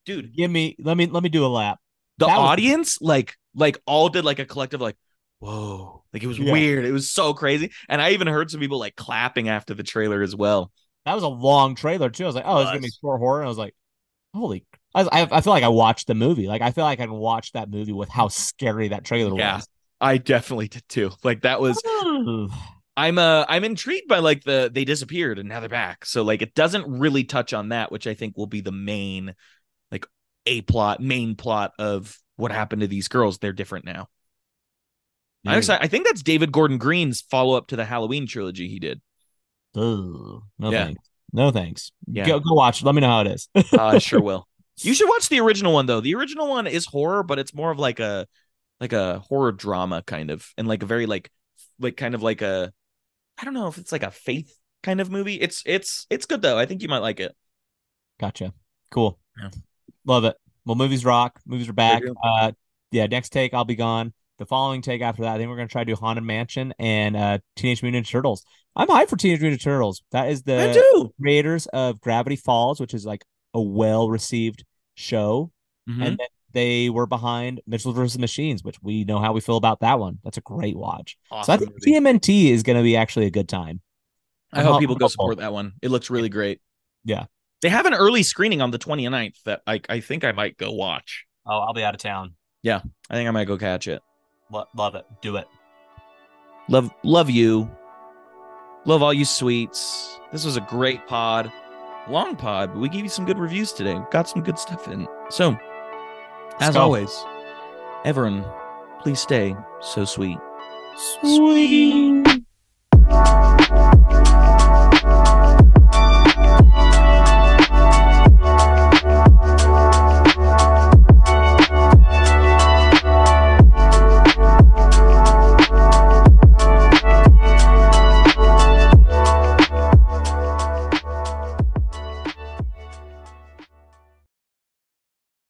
dude. Let me do a lap. The That was audience like all did like a collective like whoa, like it was yeah. weird, it was so crazy, and I even heard some people like clapping after the trailer as well. That was a long trailer too. I was like, It oh, it's gonna be was. short horror. And I was like, holy. I feel like I watched the movie. Like I feel like I can watch that movie with how scary that trailer Yeah, was. I definitely did too. Like that was. I'm intrigued by like they disappeared and now they're back, so like it doesn't really touch on that, which I think will be the main like main plot of what happened to these girls. They're different now. I'm Dude. excited. I think that's David Gordon Green's follow up to the Halloween trilogy he did. Ugh. No Yeah. thanks. No thanks. Yeah. Go watch. Let me know how it is. I sure will. You should watch the original one though. The original one is horror, but it's more of like a horror drama kind of, and like a very like kind of like a, I don't know if it's like a faith kind of movie. It's good though. I think you might like it. Gotcha. Cool. Yeah. Love it. Well, movies rock. Movies are They back. do. Yeah. Next take, I'll be gone. The following take after that, I think we're gonna try to do Haunted Mansion and Teenage Mutant Ninja Turtles. I'm hyped for Teenage Mutant Ninja Turtles. That is I the do. creators of Gravity Falls, which is like a well-received show, Mm-hmm. and then they were behind Mitchell versus the Machines, which we know how we feel about that one. That's a great watch. So I Awesome think movie. TMNT is going to be actually a good time. I hope I'm people go hopeful. support that one. It looks really great. Yeah. They have an early screening on the 29th that I think I might go watch. Oh, I'll be out of town. Yeah, I think I might go catch it. Love it. Do it. Love you. Love all you sweets. This was a great pod. Long pod, but we gave you some good reviews today. Got some good stuff in. So, as go. always, everyone, please stay so sweet. Sweet.